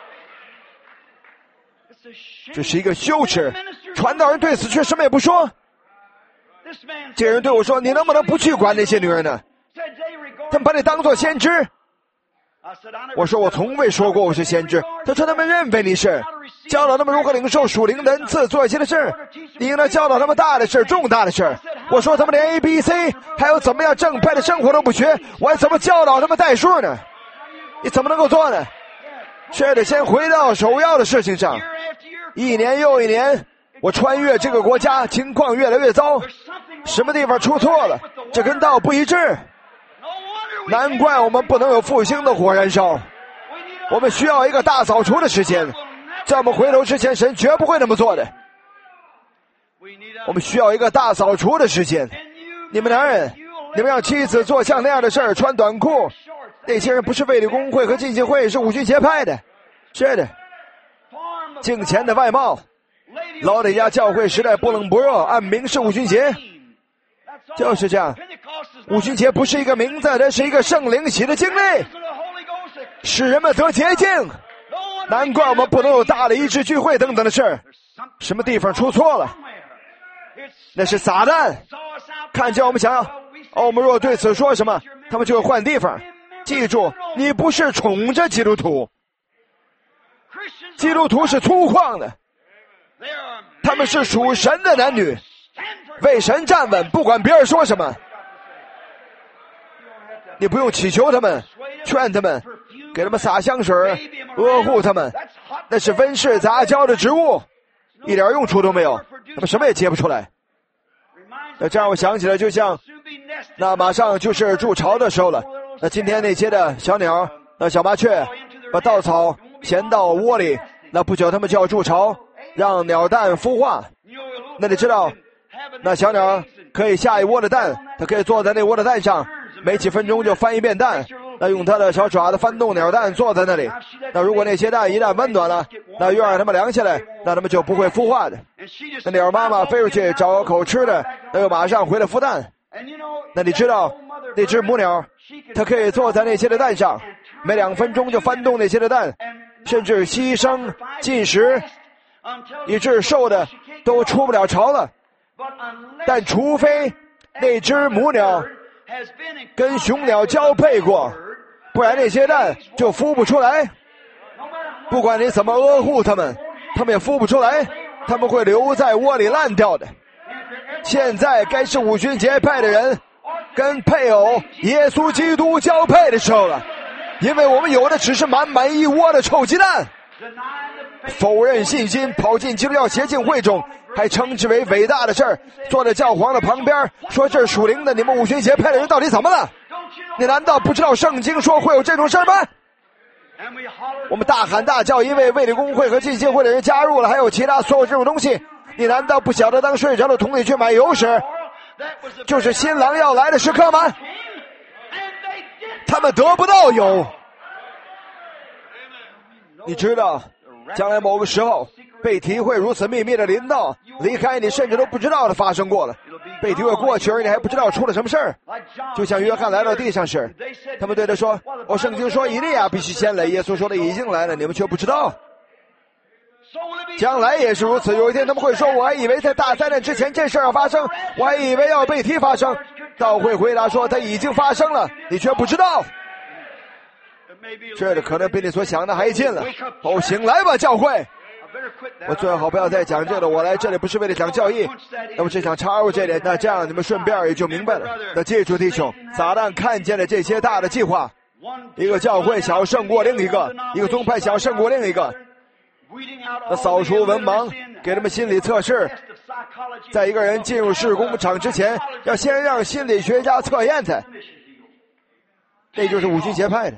这是一个羞耻。传道人对此却什么也不说。这人对我说，你能不能不去管那些女人呢？他们把你当作先知。我说我从未说过我是先知。他说他们认为你是，教导他们如何领受属灵的恩赐，做一些的事，你应当教导他们大的事，重大的事。我说他们连 ABC 还有怎么样正派的生活都不学，我还怎么教导他们代数呢？你怎么能够做呢？却得先回到首要的事情上。一年又一年，我穿越这个国家，情况越来越糟，什么地方出错了？这跟道不一致。难怪我们不能有复兴的火燃烧。我们需要一个大扫除的时间，在我们回头之前，神绝不会那么做的。我们需要一个大扫除的时间。你们男人，你们让妻子做像那样的事儿，穿短裤。那些人不是卫理公会和浸信会，是五旬节派的。是的，敬虔的外貌。老底家教会时代不冷不热，按名是五旬节，就是这样。五旬节不是一个名字，这是一个圣灵洗的经历，使人们得洁净。难怪我们不能有大的医治聚会等等的事。什么地方出错了？那是撒旦看见我们想要，我们若对此说什么，他们就会换地方。记住，你不是宠着基督徒，基督徒是粗犷的，他们是属神的男女，为神站稳，不管别人说什么。你不用祈求他们，劝他们，给他们洒香水，呵护他们，那是温室杂交的植物，一点用处都没有，他们什么也结不出来。那这让我想起来，就像那马上就是筑巢的时候了。那今天那些的小鸟，那小麻雀把稻草衔到窝里，那不久他们就要筑巢，让鸟蛋孵化。那你知道，那小鸟可以下一窝的蛋，它可以坐在那窝的蛋上，没几分钟就翻一遍蛋，那用它的小爪子翻动鸟蛋，坐在那里。那如果那些蛋一旦温暖了，那又让它们凉下来，那它们就不会孵化的。那鸟妈妈飞出去找口吃的，那又马上回来孵蛋。那你知道，那只母鸟它可以坐在那些的蛋上，每2分钟就翻动那些的蛋，甚至牺牲进食，以致瘦的都出不了巢了。但除非那只母鸟跟雄鸟交配过，不然那些蛋就孵不出来。不管你怎么呵护它们，它们也孵不出来，它们会留在窝里烂掉的。现在该是五旬节派的人跟配偶耶稣基督交配的时候了。 因为我们有的只是满满一窝的臭鸡蛋，否认信心，跑进基督教协进会中，还称之为伟大的事儿，坐在教皇的旁边说这是属灵的，你们五旬节派的人到底怎么了？你难道不知道圣经说会有这种事吗？我们大喊大叫，因为卫理公会和浸信会的人加入了，还有其他所有这种东西。你难道不晓得当睡着的童女去买油时，就是新郎要来的时刻吗？他们得不到油。你知道将来某个时候被提会如此秘密的临到，离开你甚至都不知道的发生过了。被提会过去而你还不知道出了什么事儿，就像约翰来到地上时，他们对他说，圣经说以利亚必须先来，耶稣说的已经来了，你们却不知道。将来也是如此，有一天他们会说，我还以为在大灾难之前这事儿要发生，我还以为要被提发生。道会回答说它已经发生了，你却不知道。这可能比你所想的还近了。醒来吧教会。我最好不要再讲这个，我来这里不是为了讲教义，我只想插入这点，那这样你们顺便也就明白了。那记住弟兄，撒旦看见了这些大的计划，一个教会想要胜过另一个，一个宗派想要胜过另一个，那扫除文盲，给他们心理测试，在一个人进入事工场之前，要先让心理学家测验他，那就是五旬节派的。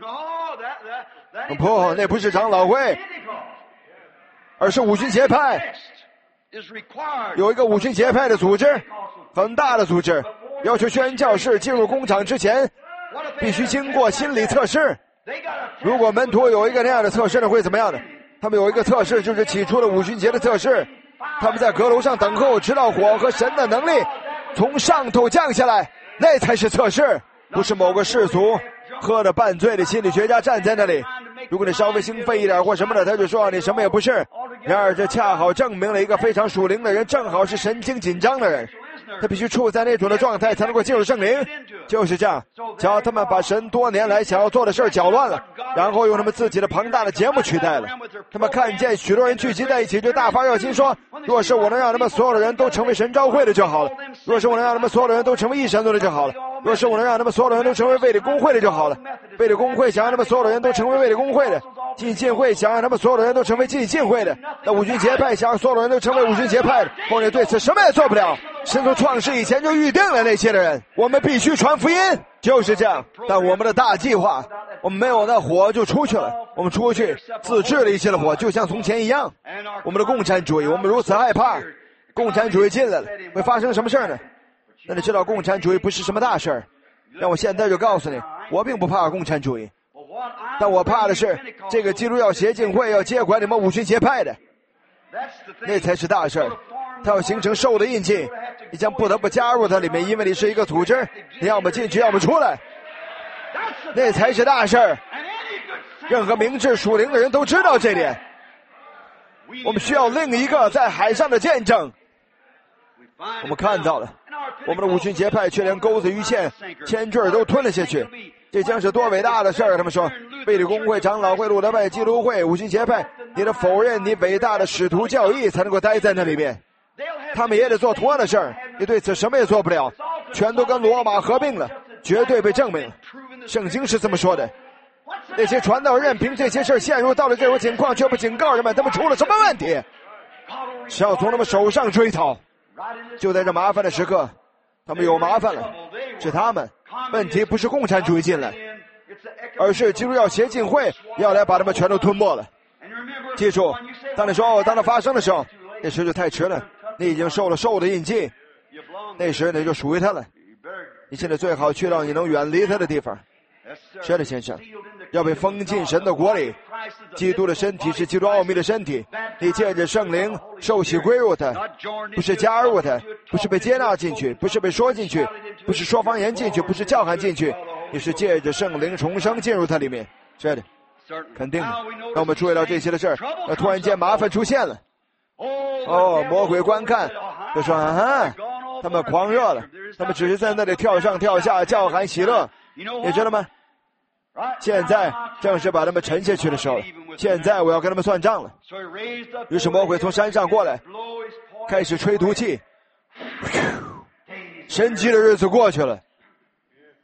不，那不是长老会，而是五旬节派。有一个五旬节派的组织，很大的组织，要求宣教士进入工厂之前必须经过心理测试。如果门徒有一个那样的测试呢，会怎么样呢？他们有一个测试，就是起初的五旬节的测试。他们在阁楼上等候，直到火和神的能力从上头降下来，那才是测试，不是某个世俗喝得半醉的心理学家站在那里。如果你稍微兴奋一点或什么的，他就说你什么也不是。然而这恰好证明了一个非常属灵的人正好是神经紧张的人，他必须处在那种的状态才能够进入圣灵。就是这样，瞧他们把神多年来想要做的事搅乱了，然后用他们自己的庞大的节目取代了。他们看见许多人聚集在一起，就大发热心说，若是我能让他们所有的人都成为神召会的就好了，若是我能让他们所有的人都成为一神论的就好了，若是我能让他们所有的人都成为卫理公会的就好了。卫理公会想让他们所有的人都成为卫理公会的，浸信会想让他们所有的人都成为浸信会的，那五旬节派想让所有的人都成为五旬节派的。后面对此什么也做不了，神从创世以前就预定了那些的人，我们必须传福音，就是这样。但我们的大计划，我们没有那火就出去了，我们出去自制了一些的火，就像从前一样。我们的共产主义，我们如此害怕共产主义进来了会发生什么事呢？那你知道共产主义不是什么大事儿，让我现在就告诉你，我并不怕共产主义，但我怕的是这个基督教协进会要接管你们五旬节派的，那才是大事儿。它要形成兽的印记，你将不得不加入它里面，因为你是一个组织，你要么进去要么出来，那才是大事儿。任何明智属灵的人都知道这点。我们需要另一个在海上的见证。我们看到了，我们的五旬节派却连钩子鱼线铅坠都吞了下去，这将是多伟大的事儿！他们说，卫理公会、长老会、路德派、基督会、五旬节派，你得否认你伟大的使徒教义才能够待在那里面。他们也得做同样的事儿，你对此什么也做不了，全都跟罗马合并了，绝对被证明了。圣经是这么说的。那些传道任凭这些事陷入到了这种情况，却不警告人们他们出了什么问题，是要从他们手上追讨。就在这麻烦的时刻，他们有麻烦了，是他们。问题不是共产主义进来，而是基督教协进会要来把他们全都吞没了。记住，当你说当它发生的时候，那时就太迟了，你已经受了兽的印记，那时你就属于他了。你现在最好去到你能远离他的地方。是的，先生，要被封进神的国里。基督的身体是基督奥秘的身体，你借着圣灵受洗归入他，不是加入他，不是被接纳进去，不是被说进去，不是说方言进去，不是叫喊进去，你是借着圣灵重生进入他里面。是的，肯定的。当我们注意到这些的事儿，那突然间麻烦出现了。魔鬼观看就说他们狂热了，他们只是在那里跳上跳下，叫喊喜乐。你知道吗？现在正是把他们沉下去的时候，现在我要跟他们算账了。于是魔鬼从山上过来，开始吹毒气，神奇的日子过去了。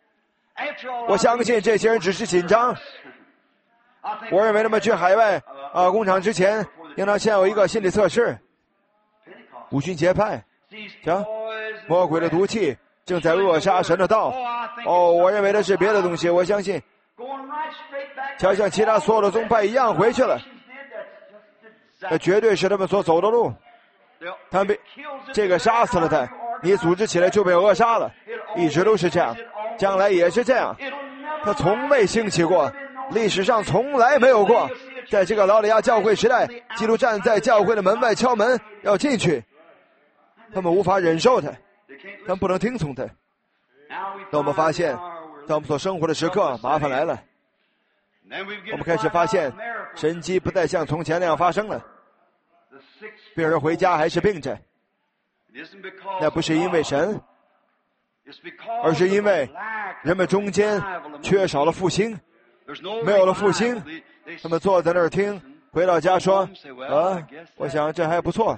我相信这些人只是紧张。我认为他们去海外工厂之前，应当先有一个心理测试。五旬节派，瞧，魔鬼的毒气正在扼杀神的道。我认为的是别的东西。我相信，瞧，像其他所有的宗派一样回去了。这绝对是他们所走的路。他们被这个杀死了他，你组织起来就被扼杀了，一直都是这样，将来也是这样。他从未兴起过，历史上从来没有过。在这个劳里亚教会时代，基督站在教会的门外敲门，要进去，他们无法忍受他，他们不能听从他。当我们发现，在我们所生活的时刻，麻烦来了。我们开始发现，神迹不再像从前那样发生了。病人回家还是病着，那不是因为神，而是因为人们中间缺少了复兴。没有了复兴，他们坐在那儿听，回到家说我想这还不错。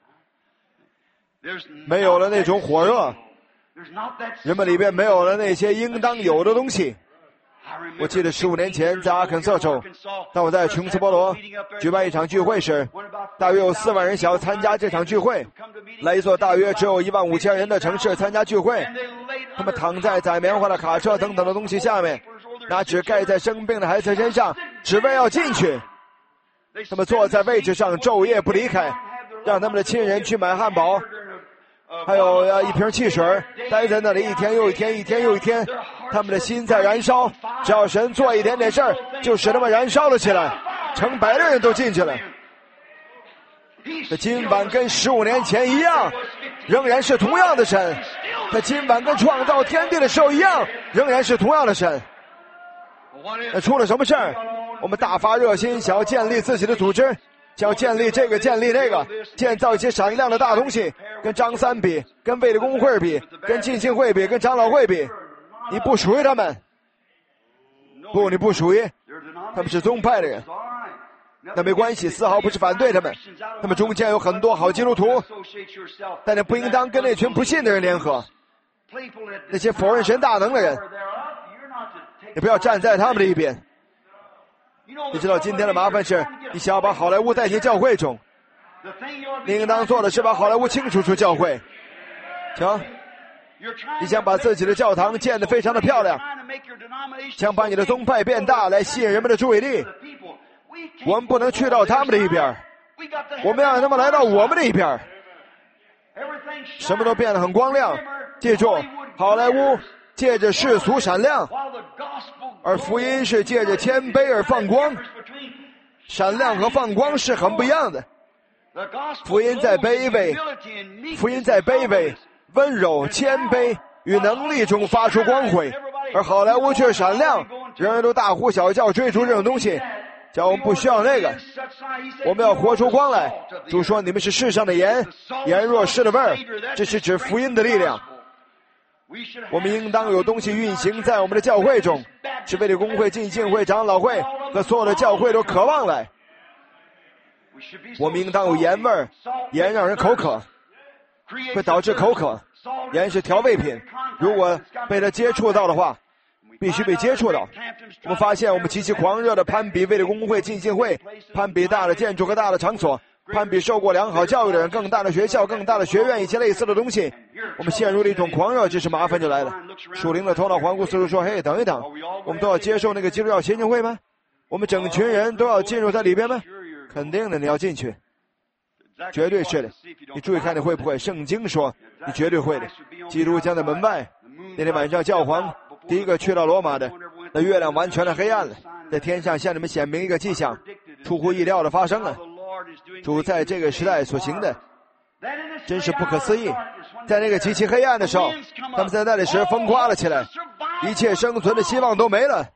没有了那种火热，人们里边没有了那些应当有的东西。我记得15年前在阿肯色州，当我在琼斯波罗举办一场聚会时，大约有4万人想要参加这场聚会，来一座大约只有15000人的城市参加聚会。他们躺在载棉花的卡车等等的东西下面，拿纸盖在生病的孩子身上，只为要进去。他们坐在位置上昼夜不离开，让他们的亲人去买汉堡，还有一瓶汽水，待在那里一天又一天，一天又一天。他们的心在燃烧，只要神做一点点事儿，就使他们燃烧了起来。成百的人都进去了。这今晚跟15年前一样，仍然是同样的神。他今晚跟创造天地的时候一样，仍然是同样的神。那出了什么事儿？我们大发热心，想要建立自己的组织，想要建立这个建立那个，建造一些闪亮的大东西，跟张三比，跟卫理公会比，跟浸信会比，跟长老会比。你不属于他们，不，你不属于，他们是宗派的人。那没关系，丝毫不是反对他们。他们中间有很多好基督徒，但你不应当跟那群不信的人联合，那些否认神大能的人，你不要站在他们的一边。你知道今天的麻烦是，你想要把好莱坞带进教会中，你应当做的是把好莱坞清除出教会。瞧，你想把自己的教堂建得非常的漂亮，想把你的宗派变大来吸引人们的注意力。我们不能去到他们的一边，我们要让他们来到我们的一边。什么都变得很光亮。记住，好莱坞借着世俗闪亮，而福音是借着谦卑而放光。闪亮和放光是很不一样的。福音在卑微、温柔、谦卑与能力中发出光辉，而好莱坞却闪亮，人人都大呼小叫追逐这种东西。叫我们不需要那个，我们要活出光来。主说你们是世上的盐，盐若失了味儿，这是指福音的力量。我们应当有东西运行在我们的教会中，是为了公会、浸信会、长老会和所有的教会都渴望来。我们应当有盐味儿，盐让人口渴，会导致口渴。盐是调味品，如果被它接触到的话，必须被接触到。我们发现我们极其狂热的攀比为了公会、浸信会，攀比大的建筑和大的场所，攀比受过良好教育的人，更大的学校、更大的学院，一些类似的东西。我们陷入了一种狂热，这时麻烦就来了。属灵的头脑环顾四处说：嘿，等一等，我们都要接受那个基督教协进会吗？我们整群人都要进入在里边吗？肯定的，你要进去，绝对是的。你注意看你会不会，圣经说你绝对会的。基督将在门外。那天晚上教皇第一个去到罗马的，那月亮完全的黑暗了，在天上向你们显明一个迹象，出乎意料的发生了。主在这个时代所行的真是不可思议。在那个极其黑暗的时候，他们在那里时疯夸了起来，一切生存的希望都没了。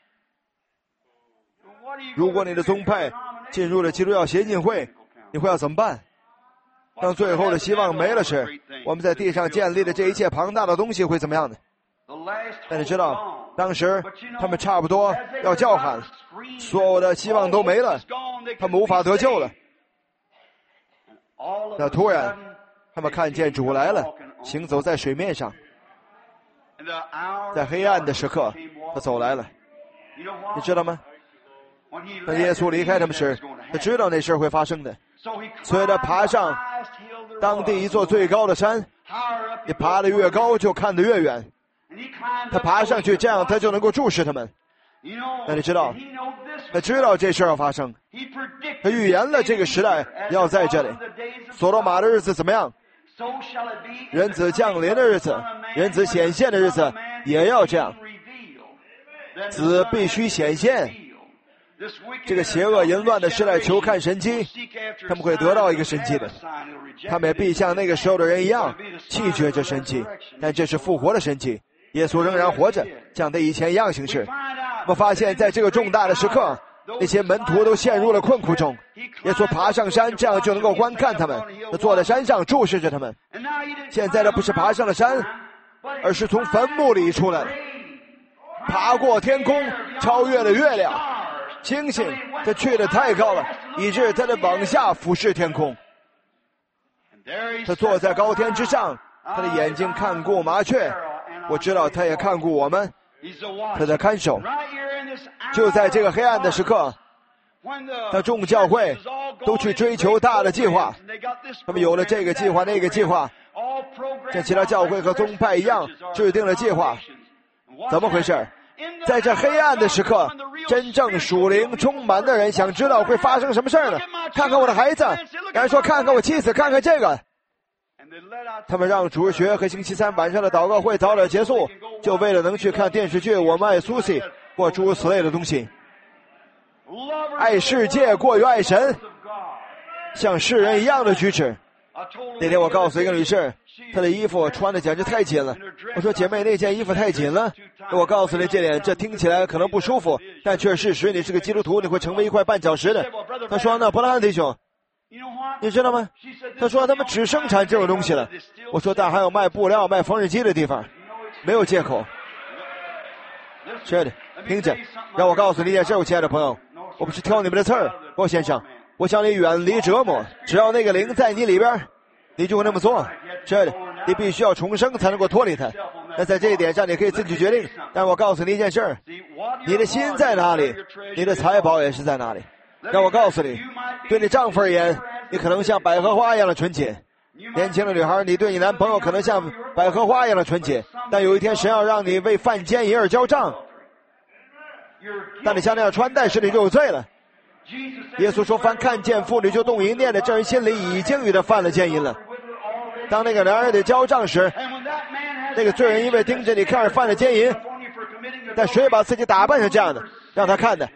如果你的宗派进入了基督教协进会，你会要怎么办？当最后的希望没了时，我们在地上建立的这一切庞大的东西会怎么样呢？但你知道，当时他们差不多要叫喊，所有的希望都没了，他们无法得救了。那突然他们看见主来了，行走在水面上。 在黑暗的时刻，他走来了。你知道吗？当耶稣离开他们时，他知道那事会发生的，所以他爬上当地一座最高的山。你爬得越高，就看得越远。他爬上去，这样他就能够注视他们。那你知道，他知道这事要发生，他预言了这个时代要在这里。所罗马的日子怎么样？人子降临的日子，人子显现的日子也要这样。子必须显现。这个邪恶淫乱的时代求看神迹，他们会得到一个神迹的。他们也必像那个时候的人一样弃绝这神迹，但这是复活的神迹。耶稣仍然活着，像他以前一样行事。我们发现在这个重大的时刻，那些门徒都陷入了困苦中。耶稣爬上山，这样就能够观看他们。他坐在山上注视着他们。现在他不是爬上了山，而是从坟墓里出来了，爬过天空，超越了月亮、星星。他去得太高了，以致他的往下俯视天空。他坐在高天之上，他的眼睛看顾麻雀。我知道他也看顾我们，他在看守。就在这个黑暗的时刻，当众教会都去追求大的计划，他们有了这个计划那个计划，像其他教会和宗派一样制定了计划。怎么回事？在这黑暗的时刻，真正属灵充满的人想知道会发生什么事呢？看看我的孩子，有人说看看我妻子，看看这个。他们让主日学和星期三晚上的祷告会早点结束，就为了能去看电视剧《我们爱苏西》或诸如此类的东西。爱世界过于爱神，像世人一样的举止。那天我告诉一个女士，她的衣服穿的简直太紧了。我说姐妹，那件衣服太紧了。我告诉你这点，这听起来可能不舒服，但却是事实。你是个基督徒，你会成为一块绊脚石的。她说那伯拉罕弟兄，你知道吗？他说他们只生产这种东西了。我说但还有卖布料卖缝纫机的地方，没有借口。是的，听着，让我告诉你一件事，我亲爱的朋友，我不是挑你们的刺儿，郭先生，我向你远离折磨，只要那个灵在你里边，你就会那么做。是的，你必须要重生才能够脱离它。那在这一点上你可以自己决定，但我告诉你一件事，你的心在哪里，你的财宝也是在哪里。让我告诉你，对你丈夫而言，你可能像百合花一样的纯洁。年轻的女孩，你对你男朋友可能像百合花一样的纯洁，但有一天神要让你为犯奸淫而交账。当你像那样穿戴时，你就有罪了。耶稣说，凡看见妇女就动淫念的，这人心里已经与他犯了奸淫了。当那个男人得交账时，那个罪人因为盯着你看而犯了奸淫，但谁把自己打扮成这样的，让他看的？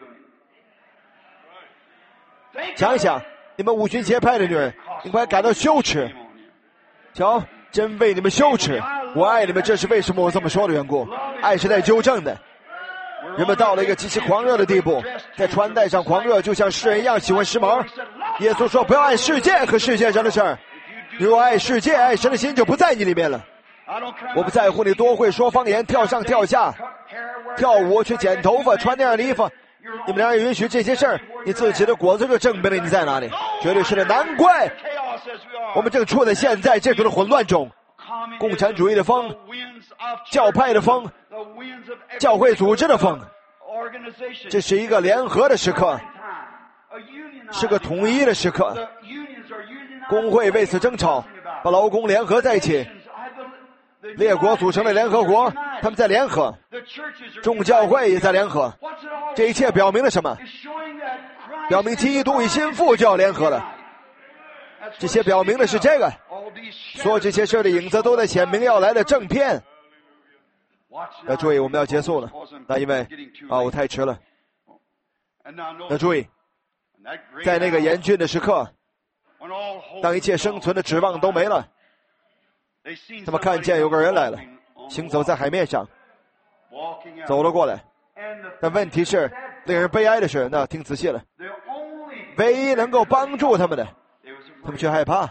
想一想，你们五旬节派的女人，你们还感到羞耻？瞧，真为你们羞耻！我爱你们，这是为什么我这么说的缘故。爱是在纠正的。人们到了一个极其狂热的地步，在穿戴上狂热，就像世人一样喜欢时髦。耶稣说，不要爱世界和世界上的事儿。你若爱世界，爱神的心就不在你里面了。我不在乎你多会说方言，跳上跳下，跳舞去剪头发，穿那样的衣服。你们俩允许这些事儿，你自己的果子就证明了你在哪里。绝对是的，难怪我们正处在现在这种的混乱中。共产主义的风，教派的风，教会组织的风，这是一个联合的时刻，是个统一的时刻。工会为此争吵，把劳工联合在一起，列国组成了联合国，他们在联合，众教会也在联合。这一切表明了什么？表明基督与心腹就要联合了。这些表明的是这个，所有这些事的影子都在显明要来的正片。要注意，我们要结束了。那因为我太迟了。要注意，在那个严峻的时刻，当一切生存的指望都没了，他们看见有个人来了，行走在海面上，走了过来。但问题是，令人悲哀的是，那听仔细了，唯一能够帮助他们的，他们却害怕。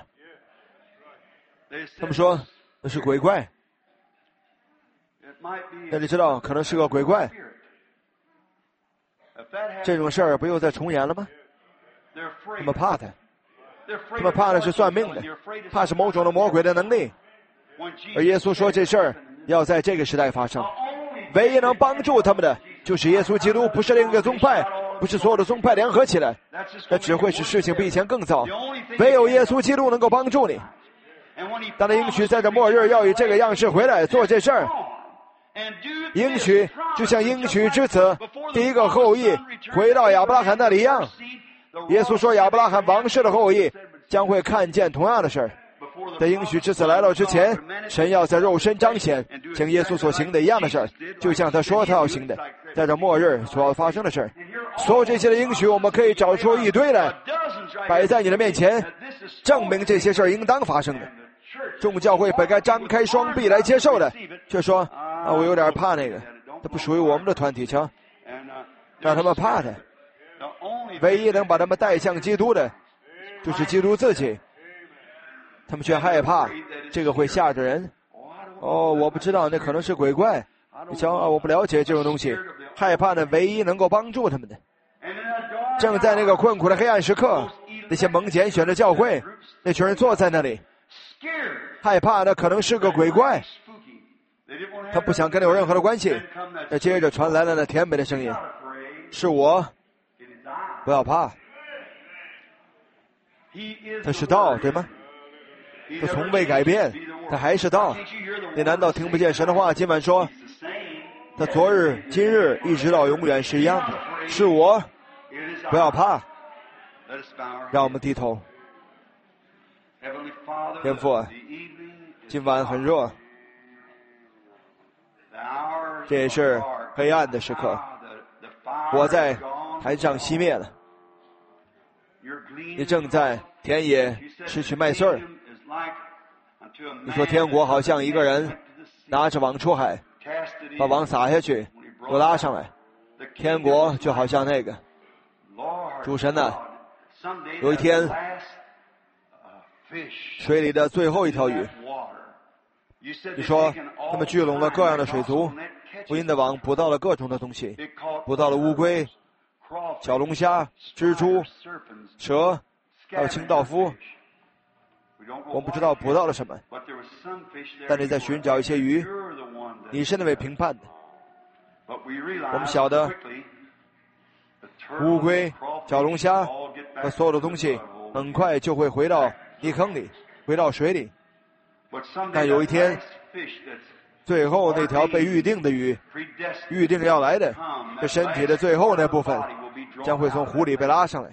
他们说那是鬼怪。那你知道，可能是个鬼怪。这种事儿不又再重演了吗？他们怕他，他们怕的是算命的，怕是某种的魔鬼的能力。而耶稣说这事儿要在这个时代发生。唯一能帮助他们的就是耶稣基督，不是另一个宗派，不是所有的宗派联合起来，那只会使事情比以前更糟。唯有耶稣基督能够帮助你。当他应许在这末日要以这个样式回来做这事儿，应许就像应许之子第一个后裔回到亚伯拉罕那里一样。耶稣说亚伯拉罕王室的后裔将会看见同样的事儿。在应许之子来到之前，神要在肉身彰显像耶稣所行的一样的事儿，就像他说他要行的，在这末日所要发生的事儿。所有这些的应许我们可以找出一堆来摆在你的面前，证明这些事儿应当发生的。众教会本该张开双臂来接受的，却说我有点怕那个，它不属于我们的团体，瞧，让他们怕他。唯一能把他们带向基督的就是基督自己，他们却害怕这个会吓着人。我不知道，那可能是鬼怪，你瞧我不了解这种东西，害怕的唯一能够帮助他们的。正在那个困苦的黑暗时刻，那些蒙拣选的教会，那群人坐在那里害怕的可能是个鬼怪，他不想跟你有任何的关系。接着传来了那甜美的声音，是我，不要怕。他是道，对吗？他从未改变，他还是道。你难道听不见神的话？今晚说他昨日今日一直到永远是一样的，是我，不要怕。让我们低头。天父啊，今晚很热，这也是黑暗的时刻，火在台上熄灭了，你正在田野拾取麦穗儿。你说天国好像一个人拿着网出海，把网撒下去又拉上来，天国就好像那个主神呢，有一天水里的最后一条鱼，你说他们聚拢了各样的水族，福音的网捕到了各种的东西，捕到了乌龟、小龙虾、蜘蛛、蛇，还有清道夫。我们不知道捕到了什么，但你在寻找一些鱼，你是那位评判的。我们晓得乌龟、小龙虾和所有的东西很快就会回到泥坑里，回到水里，但有一天最后那条被预定的鱼，预定要来的这身体的最后那部分将会从湖里被拉上来。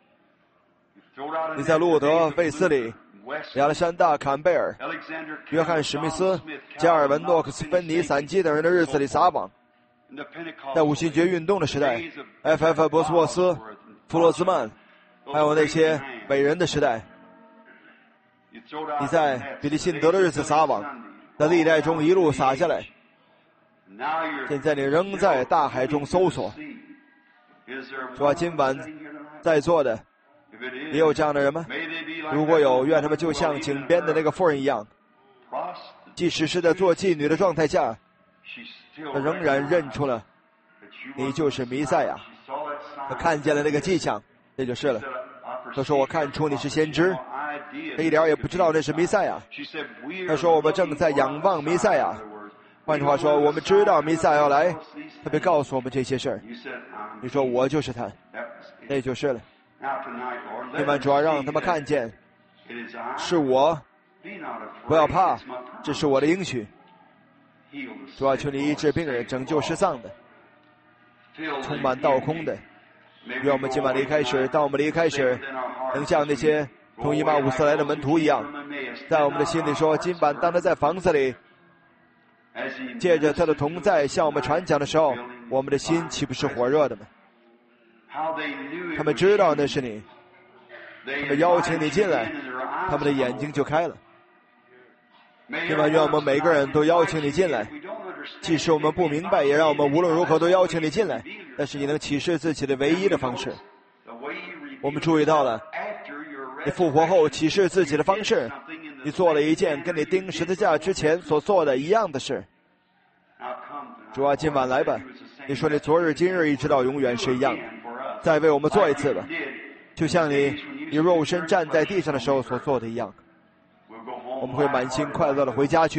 你在路德费斯里、亚历山大坎贝尔、约翰史密斯、加尔文诺克斯芬尼散基等人的日子里撒网，在五旬节运动的时代，F.F. 博斯沃斯、弗洛兹曼，还有那些伟人的时代，你在比利辛德的日子撒网，在历代中一路撒下来，现在你仍在大海中搜索。主啊，今晚在座的也有这样的人吗？如果有，愿他们就像井边的那个妇人一样，即使是在做妓女的状态下，他仍然认出了你就是弥赛亚。他看见了那个迹象，这就是了。他说我看出你是先知，他一点也不知道那是弥赛亚。他说我们正在仰望弥赛亚，换句话说我们知道弥赛亚要来，他便告诉我们这些事儿。你说我就是他，那就是了。今晚主要让他们看见是我，不要怕，这是我的应许。主要求你医治病人，拯救失丧的，充满倒空的。愿我们今晚离开时，当我们离开时，能像那些从以马忤斯来的门徒一样，在我们的心里说，今晚当他在房子里借着他的同在向我们传讲的时候，我们的心岂不是火热的吗？他们知道那是你，他们邀请你进来，他们的眼睛就开了。今晚愿我们每个人都邀请你进来，即使我们不明白，也让我们无论如何都邀请你进来。但是你能启示自己的唯一的方式，我们注意到了你复活后启示自己的方式，你做了一件跟你钉十字架之前所做的一样的事。主啊，今晚来吧，你说你昨日今日一直到永远是一样的，再为我们做一次吧，就像你肉身站在地上的时候所做的一样。我们会满心快乐的回家去，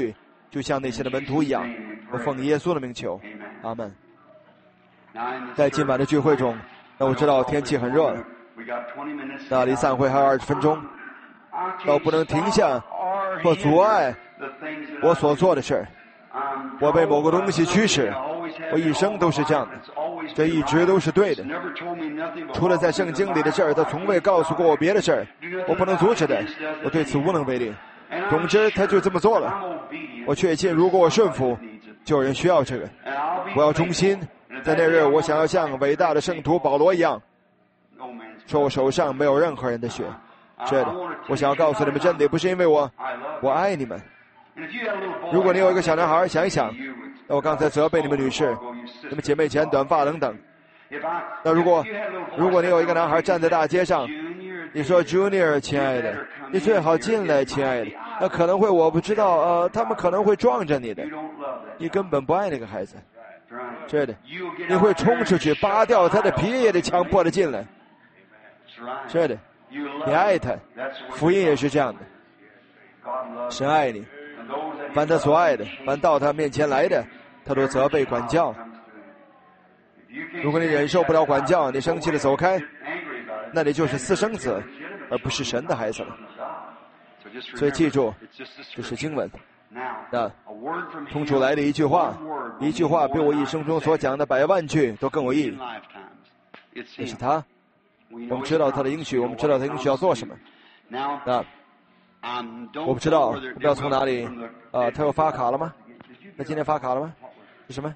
就像那些的门徒一样。我奉耶稣的名求，阿门。在今晚的聚会中，那我知道天气很热了，那离散会还有20分钟，那我不能停下或阻碍我所做的事儿。我被某个东西驱使，我一生都是这样的，这一直都是对的。除了在圣经里的事儿，他从未告诉过我别的事儿，我不能阻止的，我对此无能为力。总之，他就这么做了。我确信，如果我顺服，就有人需要这个。我要忠心，在那日，我想要像伟大的圣徒保罗一样，说我手上没有任何人的血。是的，我想要告诉你们真理，不是因为我爱你们。如果你有一个小男孩，想一想，那我刚才责备你们女士，你们姐妹剪短发等等。那如果你有一个男孩站在大街上，你说 Junior 亲爱的，你最好进来亲爱的，那可能会我不知道他们可能会撞着你的，你根本不爱那个孩子。是的，你会冲出去扒掉他的皮也得强迫他进来。是的，你爱他，福音也是这样的，神爱你，凡他所爱的，凡到他面前来的，他都责备管教。如果你忍受不了管教，你生气的走开，那你就是私生子，而不是神的孩子了。所以记住，这是经文。那从主来的一句话比我一生中所讲的100万句都更有意义。这是他，我们知道他的应许，我们知道他应许要做什么。那我不知道要从哪里他又发卡了吗？他今天发卡了吗？是什么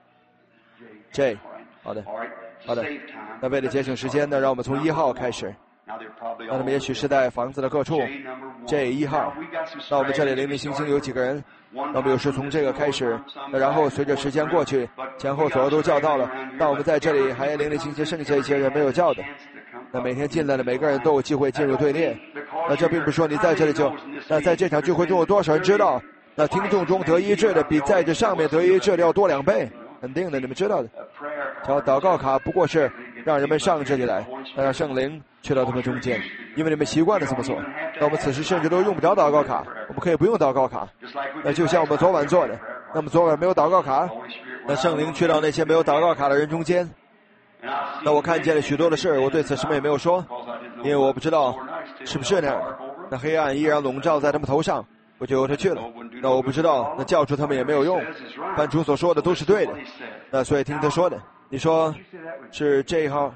？J， 好的。那为了节省时间呢，让我们从1号开始。那他们也许是在房子的各处。J1 号，那我们这里零零星星有几个人，那我们有时从这个开始，然后随着时间过去，前后左右都叫到了，那我们在这里还零零星星剩下一些人没有叫的。那每天进来的每个人都有机会进入队列。那这并不是说你在这里就，那在这场聚会中有多少人知道，那听众中得医治的比在这上面得医治的要多2倍，肯定的，你们知道的。叫祷告卡不过是让人们上这里来，让圣灵去到他们中间，因为你们习惯了这么做。那我们此时甚至都用不着祷告卡，我们可以不用祷告卡。那就像我们昨晚做的，那么昨晚没有祷告卡，那圣灵去到那些没有祷告卡的人中间。那我看见了许多的事，我对此什么也没有说，因为我不知道是不是那样的。那黑暗依然笼罩在他们头上，我就由他去了。那我不知道，那叫出他们也没有用，凡主所说的都是对的。那所以听他说的。你说是这一号，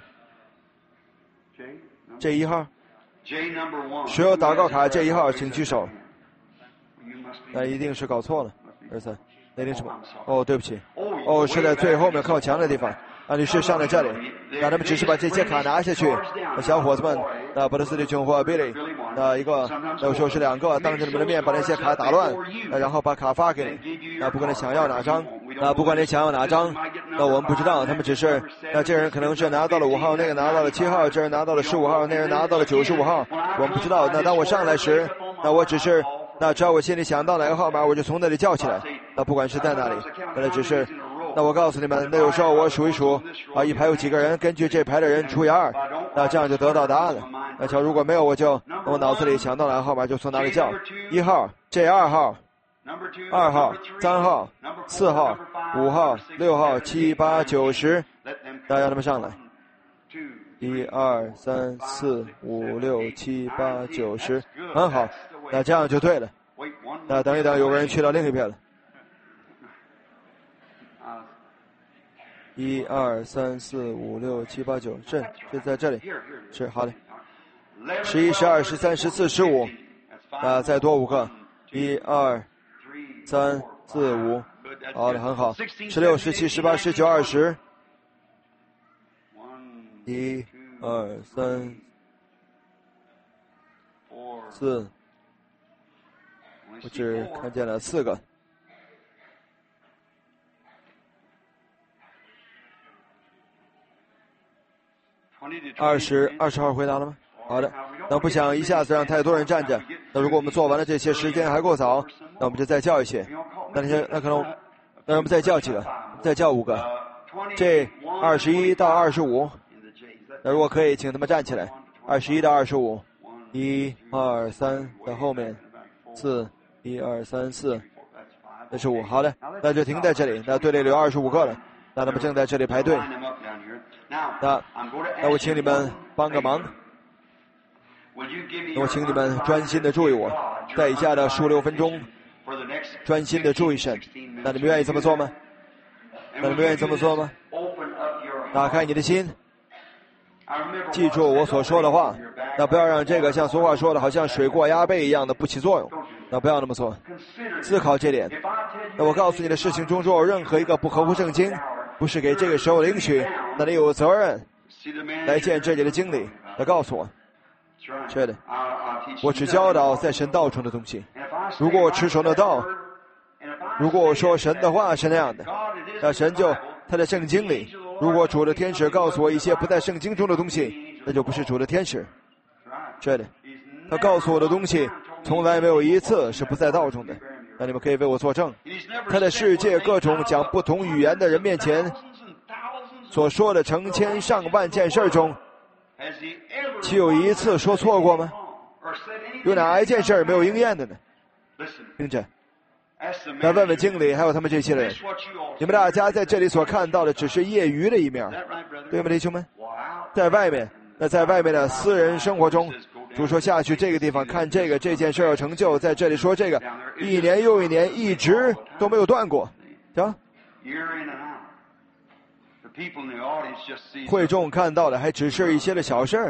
这1号，谁有祷告卡这1号请举手。那一定是搞错了，23，那一定是什么？哦，对不起，哦，是在最后面靠墙的地方。女士上来这里，那他们只是把这些卡拿下去。那小伙子们，那波特斯的穷货 Billy， 那一个，有时候是2个，当着你们的面把那些卡打乱，然后把卡发给你。那不管你想要哪张，那不管你想要哪张，那我们不知道，他们只是，那这人可能是拿到了5号，那个拿到了7号，这人拿到了15号，那人拿到了95号，我们不知道。那当我上来时，那我只是，那只要我心里想到哪个号码，我就从那里叫起来。那不管是在哪里，那只是。那我告诉你们，那有时候我数一数，一排有几个人，根据这排的人除以2，那这样就得到答案了。那瞧，如果没有，我脑子里想到哪个号码就从哪里叫。1号，这2号，2号，3号，4号，5号，6号，7、8、9、10，那让他们上来。1、2、3、4、5、6、7、8、9、10，很好，那这样就对了。那等一等，有个人去到另一边了。1、2、3、4、5、6、7、8、9，是在这里，是好的。11、12、13、14、15，再多5个。1、2、3、4、5，好的，很好。16、17、18、19、20。1、2、3、4，我只看见了4个。20号回答了吗？好的，那不想一下子让太多人站着。那如果我们做完了这些，时间还够早，那我们就再叫一些。那可能，那我们再叫几个，再叫5个。这21到25，那如果可以，请他们站起来。21到25，1、2、3在后面，4，1、2、3、4， 这是5，好的，那就停在这里。那队里有25个了，那他们正在这里排队。那我请你们帮个忙，我请你们专心的注意我，在以下的16分钟，专心的注意神。那你们愿意这么做吗？那你们愿意这么做吗？打开你的心，记住我所说的话，那不要让这个像俗话说的好像水过鸭背一样的不起作用，那不要那么做。思考这点。那我告诉你的事情中，若有任何一个不合乎圣经，不是给这个时候的应许，那你有责任来见这里的经理，来告诉我。是的，我只教导在神道中的东西。如果我持守那道，如果我说神的话是那样的，那神就他在圣经里。如果主的天使告诉我一些不在圣经中的东西，那就不是主的天使。是的，他告诉我的东西从来没有一次是不在道中的。那你们可以为我作证。他在世界各种讲不同语言的人面前所说的成千上万件事中，岂有一次说错过吗？有哪一件事没有应验的呢？听着，来问问经理还有他们这些人，你们大家在这里所看到的只是业余的一面，对吗，弟兄们？在外面，那在外面的私人生活中，主说下去这个地方看这个，这件事要成就，在这里说这个，一年又一年，一直都没有断过，行？会众看到的还只是一些的小事。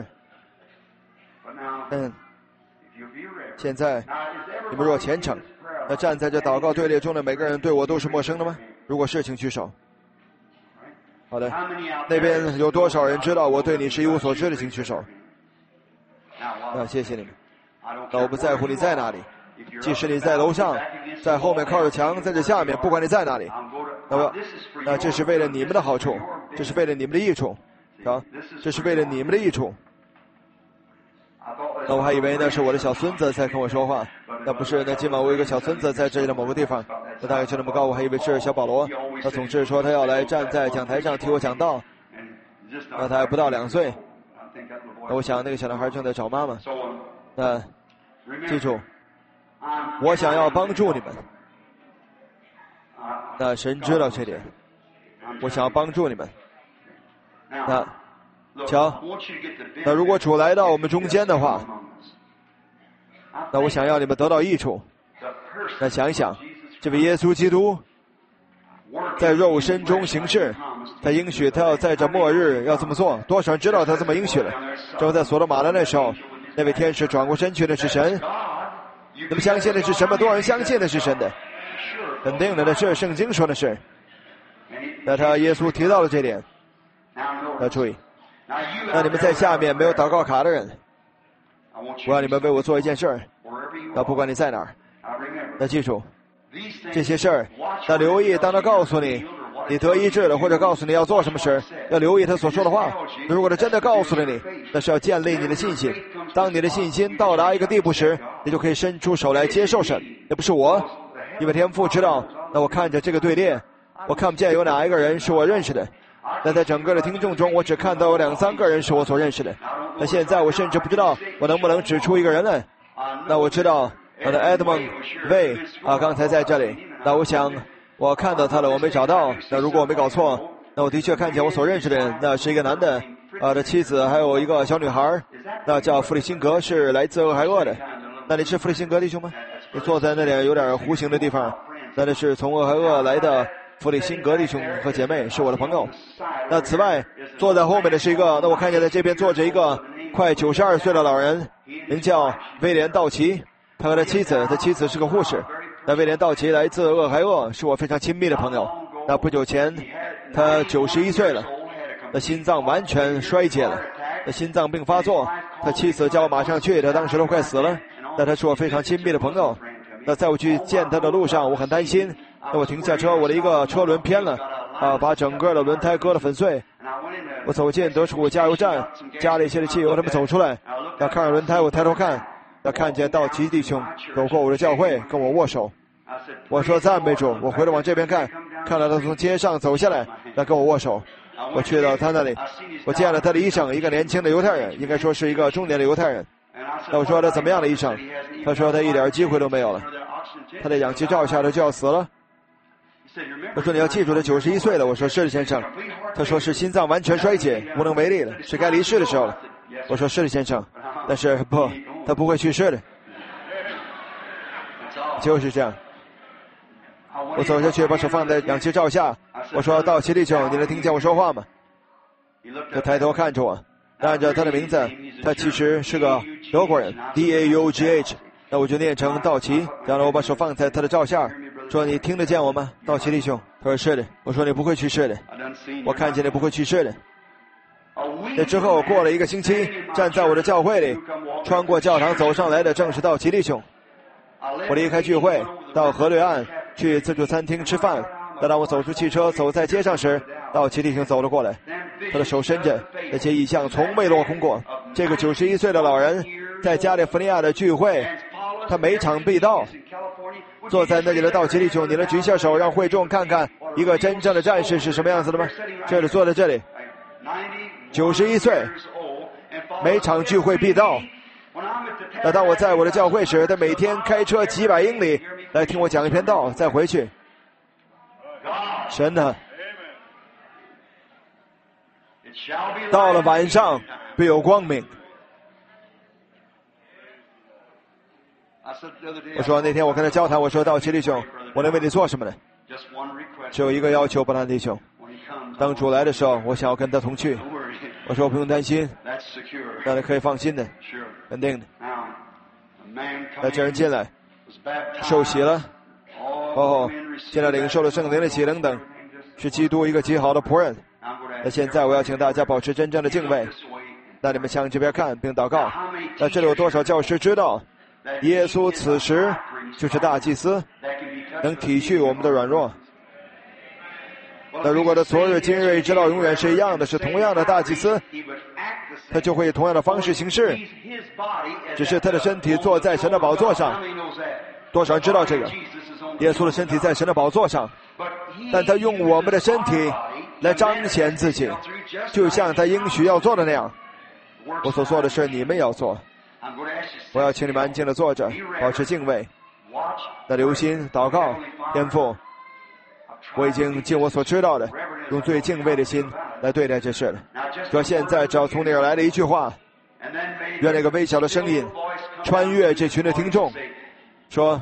现在你们若虔诚，那站在这祷告队列中的每个人对我都是陌生的吗？如果是，请举手。好的，那边有多少人知道我对你是一无所知的？请举手。谢谢你们。那我不在乎你在哪里，即使你在楼上，在后面靠着墙，在这下面，不管你在哪里，那这是为了你们的好处，这是为了你们的益处，啊，这是为了你们的益处。那我还以为那是我的小孙子在跟我说话，那不是。那今晚我有一个小孙子在这里的某个地方，他大概就那么高，我还以为是小保罗。他总是说他要来站在讲台上替我讲道，那他还不到2岁。那我想那个小男孩正在找妈妈。那记住，我想要帮助你们。那神知道这点，我想要帮助你们。瞧，那如果主来到我们中间的话，那我想要你们得到益处。那想一想，这位耶稣基督在肉身中行事，他应许他要在这末日要这么做，多少人知道他这么应许了？正在所罗马的那时候，那位天使转过身去，那是神。你们相信的是什么？多少人相信的是神的？肯定的，那是圣经说的是。那他耶稣提到了这点，要注意。那你们在下面没有祷告卡的人，我让你们为我做一件事儿。那不管你在哪儿，那记住这些事儿，那留意当他告诉你你得医治了，或者告诉你要做什么时，要留意他所说的话。如果他真的告诉了你，那是要建立你的信心。当你的信心到达一个地步时，你就可以伸出手来接受神。那不是我，因为天父知道。那我看着这个队列，我看不见有哪一个人是我认识的。那在整个的听众中，我只看到有2、3个人是我所认识的。那现在我甚至不知道我能不能指出一个人来。那我知道我的 Edmund Way 刚才在这里。那我想我看到他了，我没找到。那如果我没搞错，那我的确看见我所认识的人，那是一个男的，的妻子，还有一个小女孩，那叫弗里辛格，是来自俄亥俄的。那你是弗里辛格弟兄吗？你坐在那里有点弧形的地方，那是从俄亥俄来的弗里辛格弟兄和姐妹，是我的朋友。那此外坐在后面的是一个，那我看见在这边坐着一个快92岁的老人，名叫威廉道奇，他和他妻子是个护士。那威廉道奇来自俄亥俄，是我非常亲密的朋友。那不久前他91岁了，那心脏完全衰竭了，那心脏病发作，他妻子叫我马上去，他当时都快死了。那他是我非常亲密的朋友。那在我去见他的路上，我很担心。那我停下车，我的一个车轮偏了，把整个的轮胎割得粉碎。我走进德士古加油站，加了一些的汽油，他们走出来，那看着轮胎，我抬头看，那看见道奇弟兄走过我的教会，跟我握手。我说赞美主，我回头往这边看，看到他从街上走下来，那跟我握手。我去到他那里，我见了他的医生，一个年轻的犹太人，应该说是一个中年的犹太人。那我说他怎么样的医生？他说他一点机会都没有了，他的氧气罩下来就要死了。 我说你要记住他91岁了。我说是的，先生。他说是心脏完全衰竭，无能为力了，是该离世的时候了。我说是的，先生。但是不，他不会去世的。就是这样。我走下去，把手放在氧气罩下。我说道奇弟兄，你能听见我说话吗？他抬头看着我，按照他的名字，他其实是个德国人 ，DAUGH。那我就念成道奇。然后我把手放在他的罩下，说你听得见我吗，道奇弟兄？他说是的。我说你不会去世的，我看见你不会去世的。那之后过了1个星期，站在我的教会里，穿过教堂走上来的正是道奇弟兄。我离开聚会，到河对岸去自助餐厅吃饭。当我走出汽车，走在街上时，道奇弟兄走了过来，他的手伸着，那些异象从未落空过。这个91岁的老人在加利福尼亚的聚会，他每场必到。坐在那里的道奇弟兄，你能举下手，让会众看看一个真正的战士是什么样子的吗？这里坐在这里，91岁，每场聚会必到。那当我在我的教会时，他每天开车几百英里来听我讲一篇道，再回去。神呢？到了晚上必有光明。我说那天我跟他交谈，我说道奇弟兄，我能为你做什么呢？只有一个要求，伯兰弟兄，当主来的时候，我想要跟他同去。我说不用担心，那你可以放心的，肯定的。那这人进来，受洗了，现在领受了圣灵的洗等等，是基督一个极好的仆人。那现在我要请大家保持真正的敬畏，那你们向这边看并祷告。那这里有多少教师知道，耶稣此时就是大祭司，能体恤我们的软弱。那如果他昨日今日直到永远是一样的，是同样的大祭司，他就会以同样的方式行事，只是他的身体坐在神的宝座上。多少人知道这个？耶稣的身体在神的宝座上，但他用我们的身体来彰显自己，就像他应许要做的那样。我所做的事你们要做。我要请你们安静地坐着，保持敬畏，那留心祷告。天父，我已经尽我所知道的，用最敬畏的心来对待这事了。说现在只要从你而来的一句话，愿那个微小的声音穿越这群的听众，说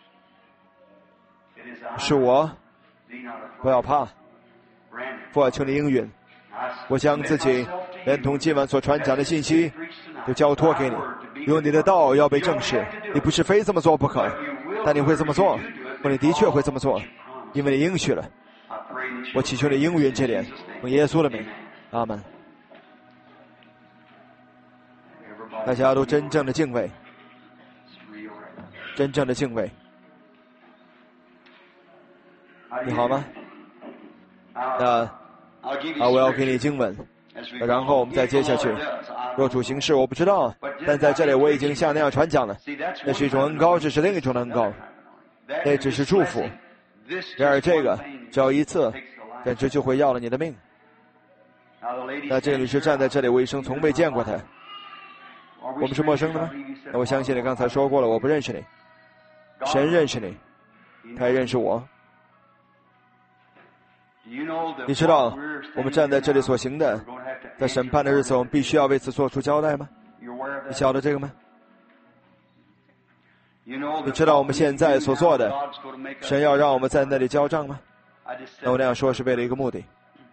是我，不要怕，父啊，求你应允。我将自己连同今晚所传讲的信息都交托给你，用你的道要被证实。你不是非这么做不可，但你会这么做，或你的确会这么做，因为你应许了。我祈求你应允这点，用耶稣的名，阿门。大家都真正的敬畏，真正的敬畏。你好吗？我要给你经文，然后我们再接下去。若主行事我不知道，但在这里我已经像那样传讲了。那是一种恩膏，这是另一种恩膏，那只是祝福。然而这个只要一次，简直就会要了你的命。那这个女士站在这里，我一生从未见过她。我们是陌生的吗？那我相信你刚才说过了，我不认识你，神认识你，他也认识我。你知道我们站在这里所行的，在审判的日子我们必须要为此做出交代吗？你晓得这个吗？你知道我们现在所做的，神要让我们在那里交账吗？那我那样说是为了一个目的。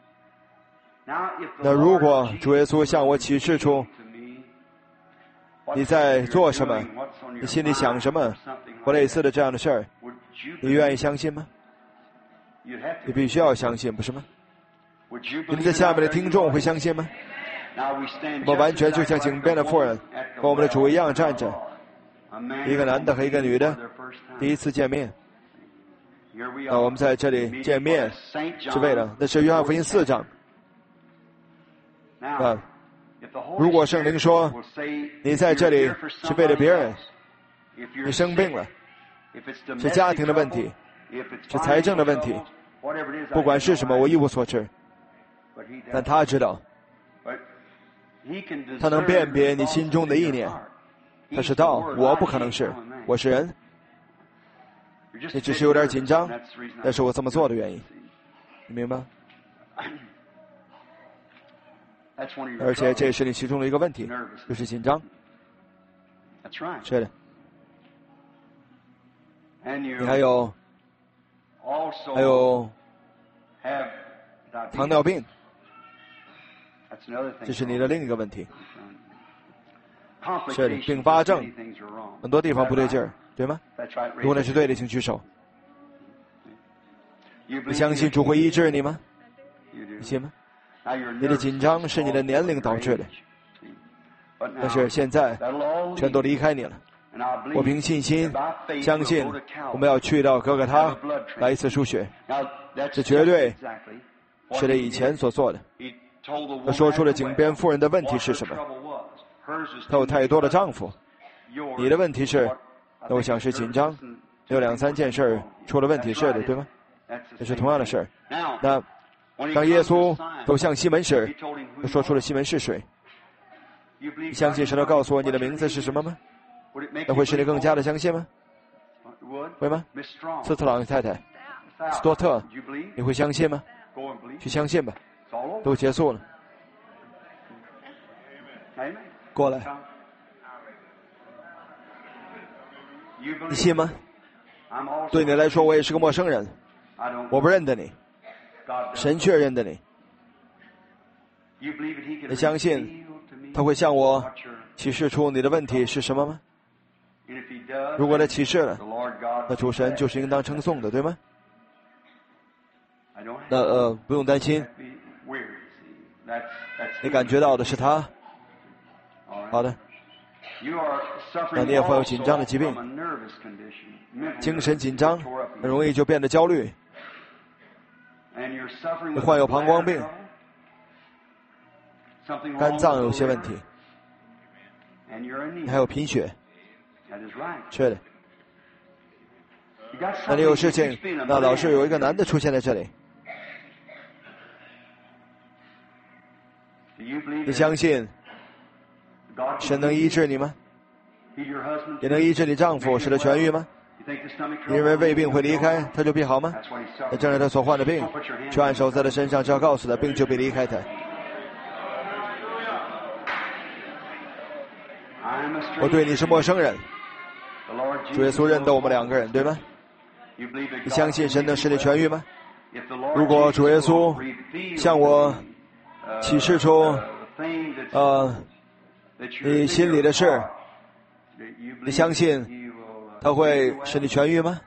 那如果主耶稣向我启示出你在做什么，你心里想什么或类似的这样的事儿，你愿意相信吗？你必须要相信，不是吗？你们在下面的听众会相信吗？我完全就像井边的妇人和我们的主一样站着，一个男的和一个女的第一次见面。我们在这里见面是为了，那是约翰福音4章。如果圣灵说你在这里是为了别人，你生病了，是家庭的问题，是财政的问题，不管是什么，我一无所知。但他知道，他能辨别你心中的意念。他是道，我不可能是，我是人。 你只是有点紧张，那是我这么做的原因，你明白？而且这也是你其中的一个问题，就是紧张。是的。你还有糖尿病，这是你的另一个问题。是的，并发症，很多地方不对劲儿，对吗？如果那是对的，请举手。你相信主会医治你吗？你信吗？你的紧张是你的年龄导致的，但是现在全都离开你了。我凭信心相信，我们要去到哥哥他来一次输血，这绝对是他以前所做的。他说出了井边妇人的问题是什么？她有太多的丈夫。你的问题是，那我想是紧张，有2-3件事出了问题，是的，对吗？这是同样的事儿。那当耶稣走向西门时，他说出了西门是谁？你相信神要告诉我你的名字是什么吗？那会使你更加的相信吗？会吗？斯特朗太太，斯多特，你会相信吗？去相信吧，都结束了。过来，你信吗？对你来说，我也是个陌生人，我不认得你，神却认得你。你相信他会向我启示出你的问题是什么吗？如果他启示了，那主神就是应当称颂的，对吗？那不用担心，你感觉到的是他。好的，那你也患有紧张的疾病，精神紧张，很容易就变得焦虑。你患有膀胱病，肝脏有些问题，你还有贫血。是的。那你有事情，那老是有一个男的出现在这里。你相信神能医治你吗？也能医治你丈夫，使他痊愈吗？你认为胃病会离开他就必好吗？那正是他所患的病，去按手在他身上，只要告诉他病就必离开他。我对你是陌生人，主耶稣认得我们2个人，对吗？你相信神能使你痊愈吗？如果主耶稣向我启示出你心里的事，你相信他会使你痊愈吗？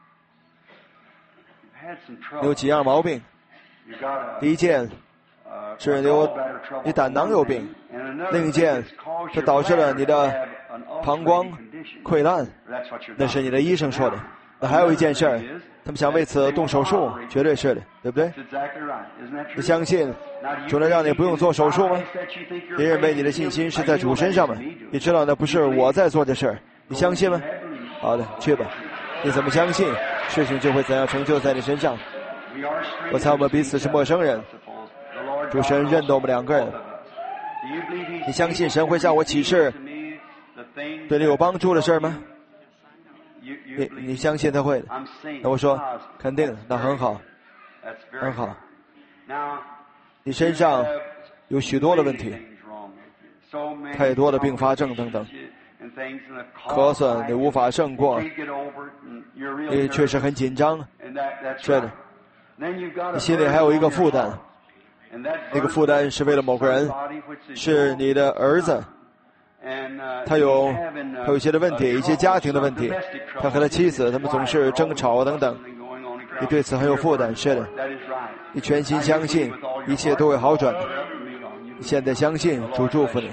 你有几样毛病？第一件是你胆囊有病，另一件它导致了你的膀胱溃烂，那是你的医生说的。那还有一件事儿，他们想为此动手术，绝对是的，对不对？你相信主能让你不用做手术吗？你认为你的信心是在主身上吗？你知道那不是我在做的事儿，你相信吗？好的，去吧。你怎么相信，事情就会怎样成就在你身上。我猜我们彼此是陌生人，主神认得我们2个人。你相信神会向我启示对你有帮助的事吗？你相信他会的。那我说肯定，那很好，很好。你身上有许多的问题，太多的并发症等等，咳嗽你无法胜过，你确实很紧张。是的，你心里还有一个负担，那个负担是为了某个人，是你的儿子。他有一些的问题，一些家庭的问题，他和他妻子他们总是争吵等等，你对此很有负担。是的，你全心相信一切都会好转的。你现在相信主祝福你。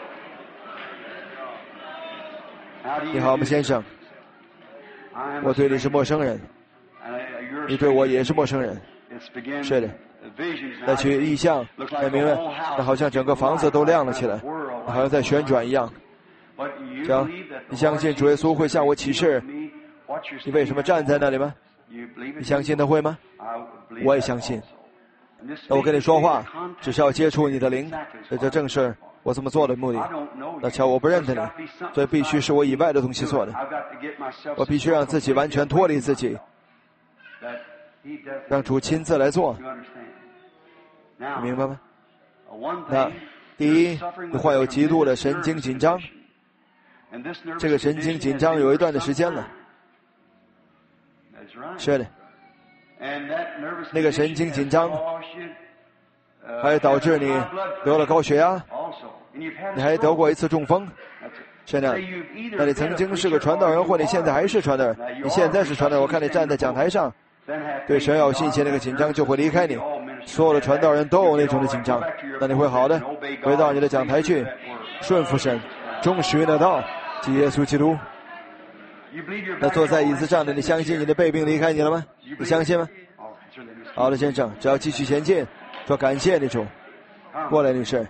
你好吗，先生？我对你是陌生人，你对我也是陌生人。是的，那去异象，那明白，那好像整个房子都亮了起来，好像在旋转一样。行，你相信主耶稣会向我启示你为什么站在那里吗？你相信他会吗？我也相信。那我跟你说话只是要接触你的灵，这正是我这么做的目的。那瞧，我不认得你，所以必须是我以外的东西做的。我必须让自己完全脱离自己，让主亲自来做。你明白吗？那第一，你患有极度的神经紧张，这个神经紧张有一段的时间了。是的，那个神经紧张还导致你得了高血压，你还得过一次中风。是的，那你曾经是个传道人，或你现在还是传道人，你现在是传道人，我看你站在讲台上，对神要有信心，那个紧张就会离开你。所有的传道人都有那种的紧张，那你会好的，回到你的讲台去，顺服神，忠实的道，即耶稣基督。那坐在椅子上的你，相信你的背病离开你了吗？你相信吗？好的，先生，只要继续前进，说感谢你主。过来，女士，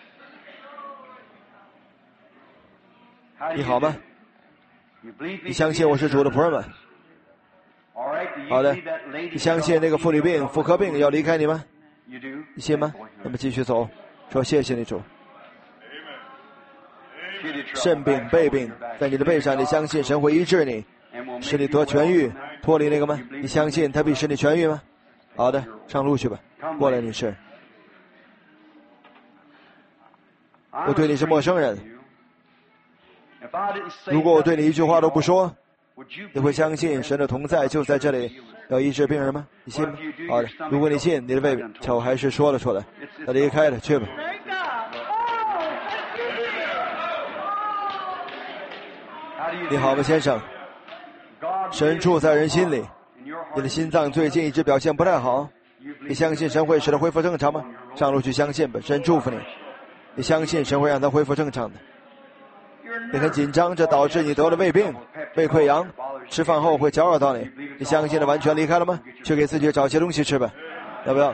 你好吗？你相信我是主的仆人吗？好的，你相信那个妇女病、妇科病要离开你吗？你信吗？那么继续走，说谢谢你主。肾病、背病，在你的背上，你相信神会医治你，使你得痊愈，脱离那个吗？你相信他必使你痊愈吗？好的，上路去吧。过来，女士。我对你是陌生人，如果我对你一句话都不说，你会相信神的同在就在这里，要医治病人吗？你信吗？好的，如果你信，你的背病，我还是说了出来，他离开了，去吧。你好吗，先生？神住在人心里，你的心脏最近一直表现不太好，你相信神会使它恢复正常吗？上路去相信吧，神祝福你。你相信神会让它恢复正常的。你很紧张，这导致你得了胃病、胃溃疡，吃饭后会搅扰到你。你相信的完全离开了吗？去给自己找些东西吃吧，要不要？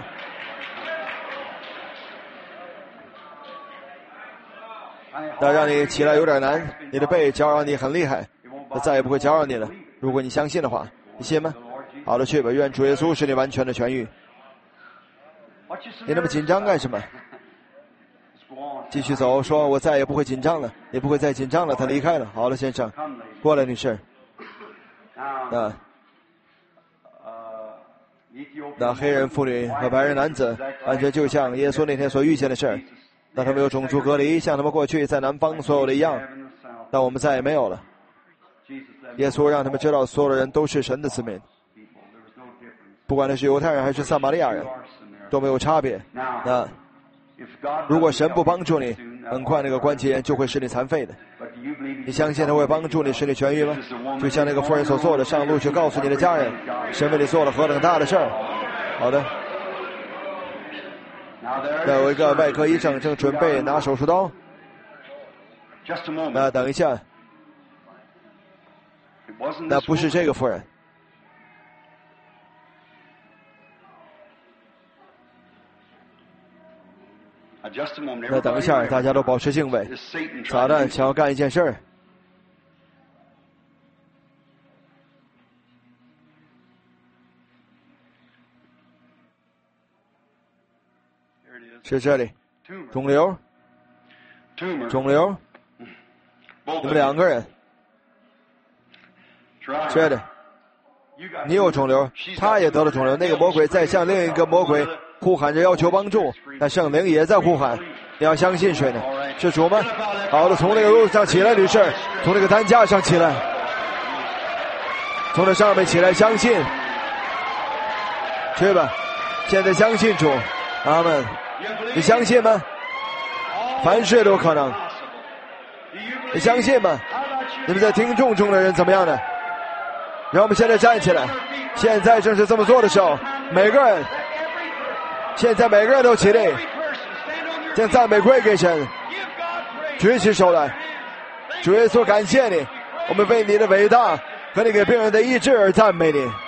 那让你起来有点难，你的背搅扰你很厉害，那再也不会搅扰你了。如果你相信的话，你信吗？好的，去吧，愿主耶稣使你完全的痊愈。你那么紧张干什么？继续走，说我再也不会紧张了，也不会再紧张了。他离开了。好了，先生，过来，女士。那黑人妇女和白人男子，完全就像耶稣那天所遇见的事儿。那他们有种族隔离，像他们过去在南方所有的一样，但我们再也没有了。耶稣让他们知道，所有的人都是神的子民，不管那是犹太人还是撒玛利亚人，都没有差别。那如果神不帮助你，很快那个关节炎就会使你残废的。你相信他会帮助你，使你痊愈吗？就像那个妇人所做的，上路去告诉你的家人，神为你做了何等大的事儿。好的。那有一个外科医生正准备拿手术刀。那等一下，那不是这个妇人。那等一下，大家都保持敬畏。撒旦想要干一件事儿。是这里，肿瘤，你们两个人，是的，你有肿瘤，他也得了肿瘤。那个魔鬼在向另一个魔鬼呼喊着要求帮助，但圣灵也在呼喊。你要相信谁呢？是主吗？好的，从那个路上起来，女士，从那个担架上起来，从那上面起来，相信，去吧，现在相信主，阿门。你相信吗？凡事都有可能。你相信吗？你们在听众中的人怎么样呢？让我们现在站起来，现在正是这么做的时候。每个人，现在每个人都起立，将赞美归给神，举起手来。主耶稣，感谢你，我们为你的伟大和你给病人的医治而赞美你。